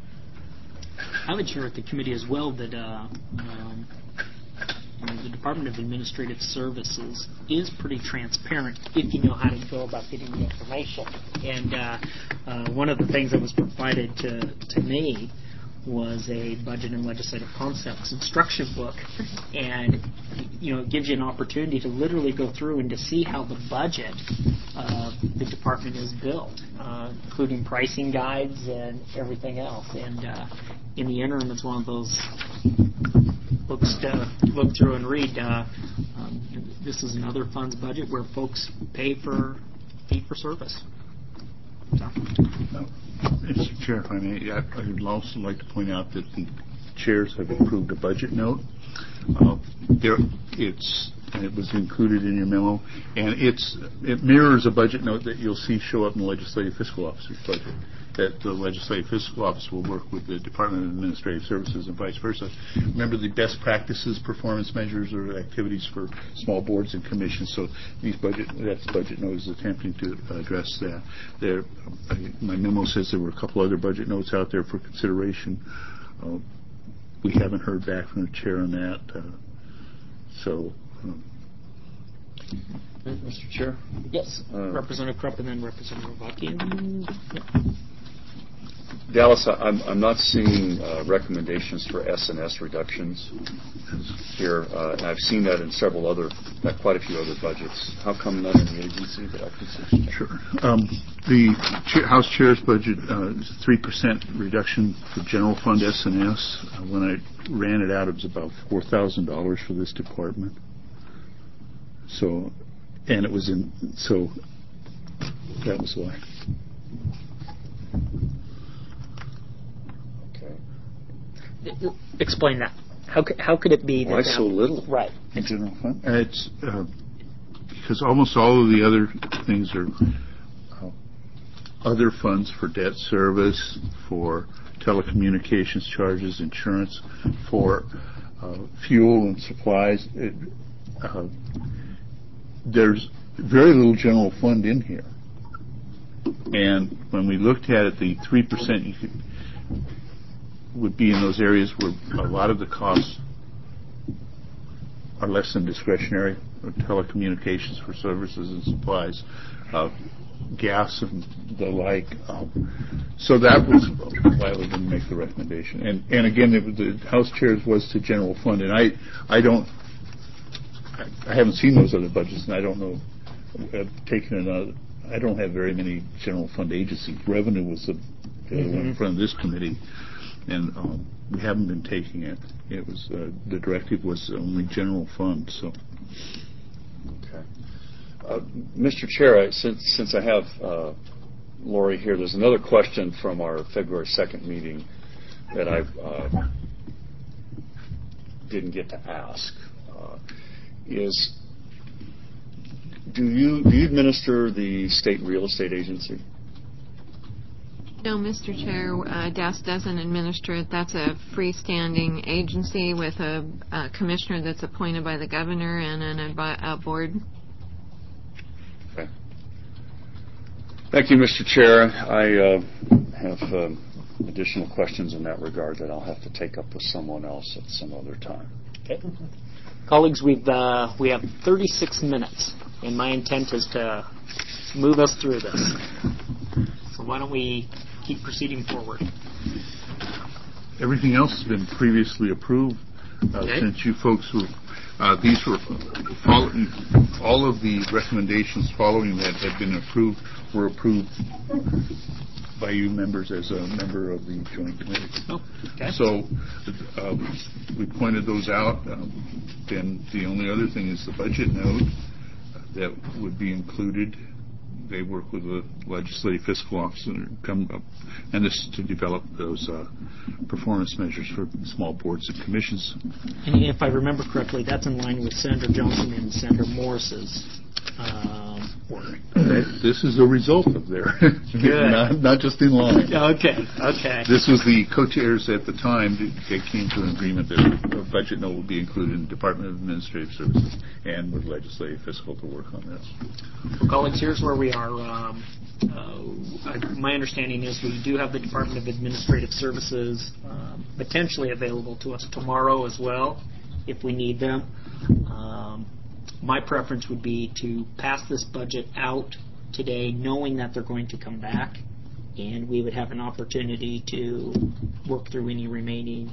I would share with the committee as well that uh, um, you know, the Department of Administrative Services is pretty transparent if you know how to go about getting the information. And uh, uh, one of the things that was provided to, to me was a budget and legislative concepts instruction book, and you know it gives you an opportunity to literally go through and to see how the budget of the department is built, uh, including pricing guides and everything else. And uh, in the interim, it's one of those books to look through and read. Uh, um, this is another funds budget where folks pay for fee for service. So. Mister Chair, if I may, I I would also like to point out that the chairs have approved a budget note. Uh, there, it's and it was included in your memo, and it's it mirrors a budget note that you'll see show up in the Legislative Fiscal Officer's budget. That the Legislative Fiscal Office will work with the Department of Administrative Services and vice versa. Remember the best practices performance measures or activities for small boards and commissions. So these budget that budget note is attempting to address that. There, I, my memo says there were a couple other budget notes out there for consideration. Uh, we haven't heard back from the chair on that. Uh, so. Um, Mister Chair? Yes, Uh, Representative Krupp and then Representative Vaki. Yep. Dallas, I'm, I'm not seeing uh, recommendations for S and S reductions here, uh, and I've seen that in several other, uh, quite a few other budgets. How come none in the agency that I can see? Sure. Um, the cha- House Chair's budget uh, is a three percent reduction for general fund S and S. Uh, when I ran it out, it was about four thousand dollars for this department. So, and it was in, so that was why. Explain that. How could, how could it be that Why that, so little? Right. In general fund? Uh, it's uh, because almost all of the other things are uh, other funds for debt service, for telecommunications charges, insurance, for uh, fuel and supplies. It, uh, there's very little general fund in here. And when we looked at it, the three percent you could would be in those areas where a lot of the costs are less than discretionary, or telecommunications for services and supplies, uh, gas and the like. Um, so that was why we didn't make the recommendation. And and again, it, the House Chair's was to general fund, and I I don't I, I haven't seen those other budgets, and I don't know. I've taken another. I don't have very many general fund agencies. Revenue was the, the Mm-hmm. one in front of this committee. And um, we haven't been taking it. It was uh, the directive was only general fund. So, Okay, uh, Mister Chair, I, since since I have uh, Lori here, there's another question from our February second meeting that I uh, didn't get to ask. Uh, is do you do you administer the state real estate agency? No, Mister Chair, uh, D A S doesn't administer it. That's a freestanding agency with a, a commissioner that's appointed by the governor and an advi- a board. Okay. Thank you, Mister Chair. I uh, have uh, additional questions in that regard that I'll have to take up with someone else at some other time. Okay. Colleagues, we've uh, we have thirty-six minutes, and my intent is to move us through this. So why don't we keep proceeding forward? everything else has been previously approved. Uh, Okay. Since you folks were, uh, these were following, all of the recommendations following that had been approved were approved by you members as a member of the joint committee. Oh, okay. So uh, we pointed those out. Um, then the only other thing is the budget note that would be included. They work with the legislative fiscal officer and come up, and this is to develop those uh, performance measures for small boards and commissions. And if I remember correctly, that's in line with Senator Johnson and Senator Morris's um, work. This is a result of their, not, not just in line. Okay, okay. This was the co-chairs at the time. They came to an agreement that a budget note would be included in the Department of Administrative Services and with legislative fiscal to work on this. Well, colleagues, here's where we are. Um, uh, my understanding is we do have the Department of Administrative Services um, potentially available to us tomorrow as well, if we need them. Um, my preference would be to pass this budget out today, knowing that they're going to come back, and we would have an opportunity to work through any remaining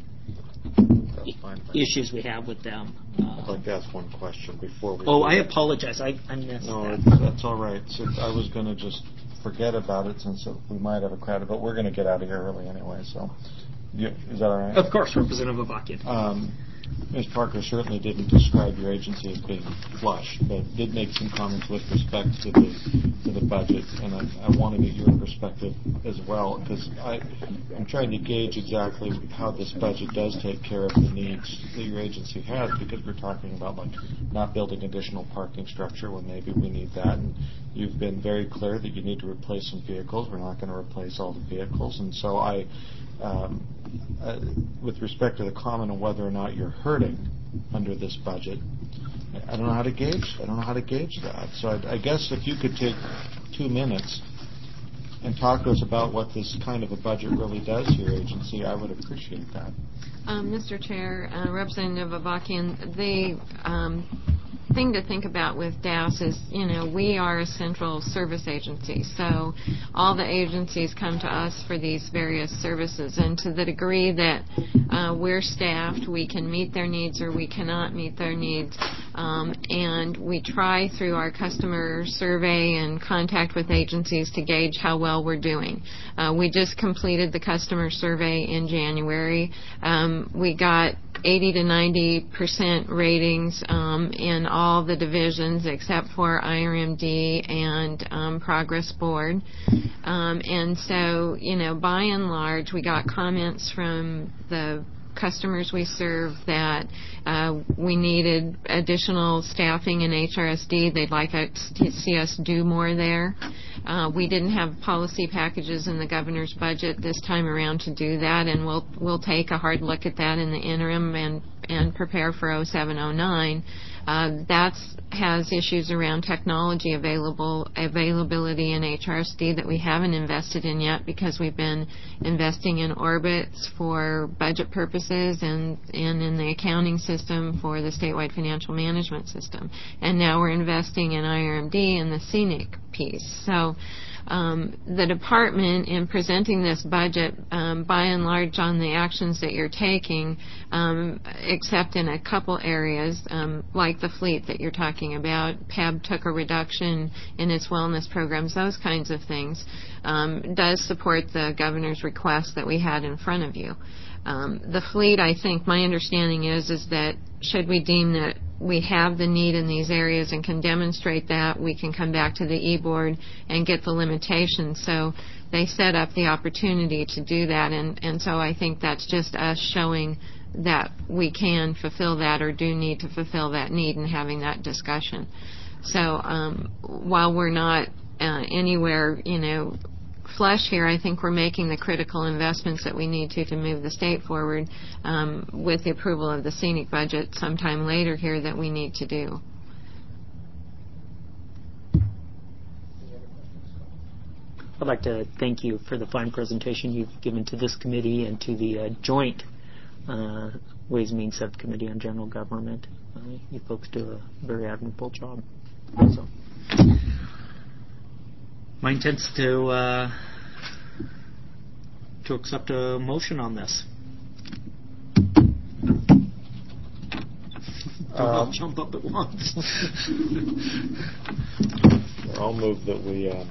fine, issues we have with them. Uh, I'd like to ask one question before we... oh, I apologize. I, I missed no, that. No, that's all right. So I was going to just forget about it since we might have a crowd, but we're going to get out of here early anyway, so... You, is that all right? Of course, Representative Avakian. Um, Miz Parker certainly didn't describe your agency as being flush, but did make some comments with respect to the to the budget, and I, I want to get your perspective as well, because I'm trying to gauge exactly how this budget does take care of the needs that your agency has, because we're talking about like not building additional parking structure when maybe we need that, and you've been very clear that you need to replace some vehicles. We're not going to replace all the vehicles, and so I. Um, uh, with respect to the comment on whether or not you're hurting under this budget, I don't know how to gauge. I don't know how to gauge that. So I, I guess if you could take two minutes and talk to us about what this kind of a budget really does to your agency, I would appreciate that. Um, Mister Chair, uh, Representative Avakian, the um, thing to think about with D A S is, you know, we are a central service agency, so all the agencies come to us for these various services, and to the degree that uh, we're staffed, we can meet their needs or we cannot meet their needs, um, and we try through our customer survey and contact with agencies to gauge how well we're doing. Uh, we just completed the customer survey in January. Um, we got eighty to ninety percent ratings um, in all the divisions except for I R M D and um, Progress Board. Um, and so, you know, by and large, we got comments from the customers we serve that uh, we needed additional staffing in H R S D. They'd like to see us do more there. Uh, we didn't have policy packages in the governor's budget this time around to do that, and we'll we'll take a hard look at that in the interim and and prepare for oh seven oh nine. Uh, that has issues around technology available availability in H R S D that we haven't invested in yet because we've been investing in Orbitz for budget purposes and, and in the accounting system for the statewide financial management system. And now we're investing in I R M D and the scenic piece. So um, the department, in presenting this budget, um, by and large on the actions that you're taking, um, except in a couple areas, um, like the fleet that you're talking about, P E B took a reduction in its wellness programs, those kinds of things, um, does support the governor's request that we had in front of you. Um, the fleet, I think, my understanding is, is that should we deem that we have the need in these areas and can demonstrate that, we can come back to the e-board and get the limitations. So they set up the opportunity to do that, and, and so I think that's just us showing that we can fulfill that or do need to fulfill that need and having that discussion. So um, while we're not uh, anywhere, you know, flush here, I think we're making the critical investments that we need to to move the state forward um, with the approval of the scenic budget sometime later here that we need to do. I'd like to thank you for the fine presentation you've given to this committee and to the uh, joint uh, Ways and Means Subcommittee on General Government. Uh, you folks do a very admirable job. So, my intent is to uh, to accept a motion on this. Don't all jump up at once. I'll move that we um,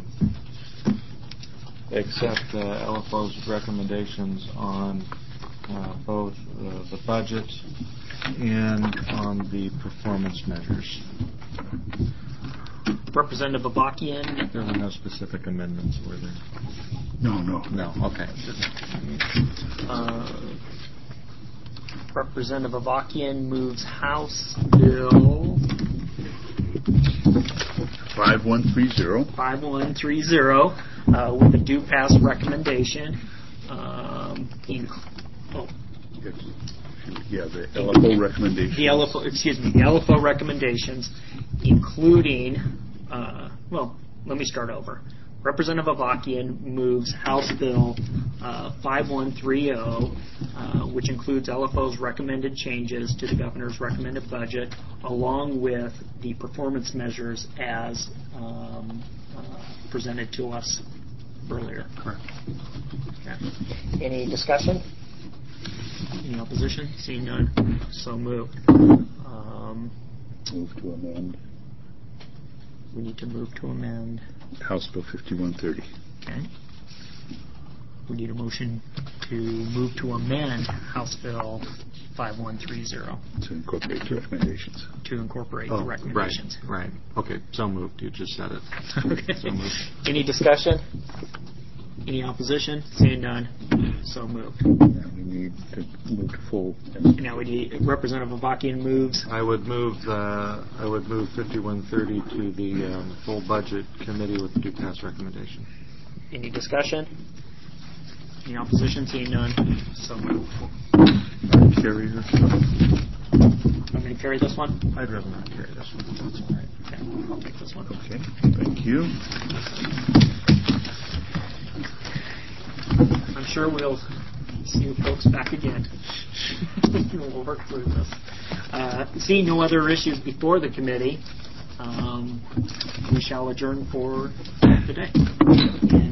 accept uh, L F O's recommendations on uh, both uh, the budget and on the performance measures. Representative Avakian. There were no specific amendments, were there? No, no. No, okay. Uh, Representative Avakian moves House Bill five one three zero. five one three zero, uh, with a due pass recommendation. Um, in, oh, Yeah, the L F O recommendations. the L F O, excuse me, the L F O recommendations, including, uh, well, let me start over. Representative Avakian moves House Bill uh, five one three zero, uh, which includes L F O's recommended changes to the governor's recommended budget, along with the performance measures as um, uh, presented to us earlier. Correct. Okay. Any discussion? Any opposition? Seeing none, so moved. Um, Move to amend we need to move to amend. House Bill fifty-one thirty. Okay. We need a motion to move to amend House Bill five one three zero To incorporate the recommendations. to incorporate Oh, the recommendations. right, right. Okay, so moved. You just said it. Okay. So moved. Any discussion? Any opposition? Seeing none, so moved. Now we need to move to full. Now we need Representative Avakian moves. I would move. Uh, I would move fifty-one thirty to the um, full budget committee with the due pass recommendation. Any discussion? Any opposition? Seeing none, so moved. Carrier. I'm going to carry this one. I'd rather not carry this one. That's all right. Okay, I'll take this one. Okay, thank you. I'm sure we'll see you folks back again. We'll work through this. Uh, seeing no other issues before the committee, um, we shall adjourn for the day.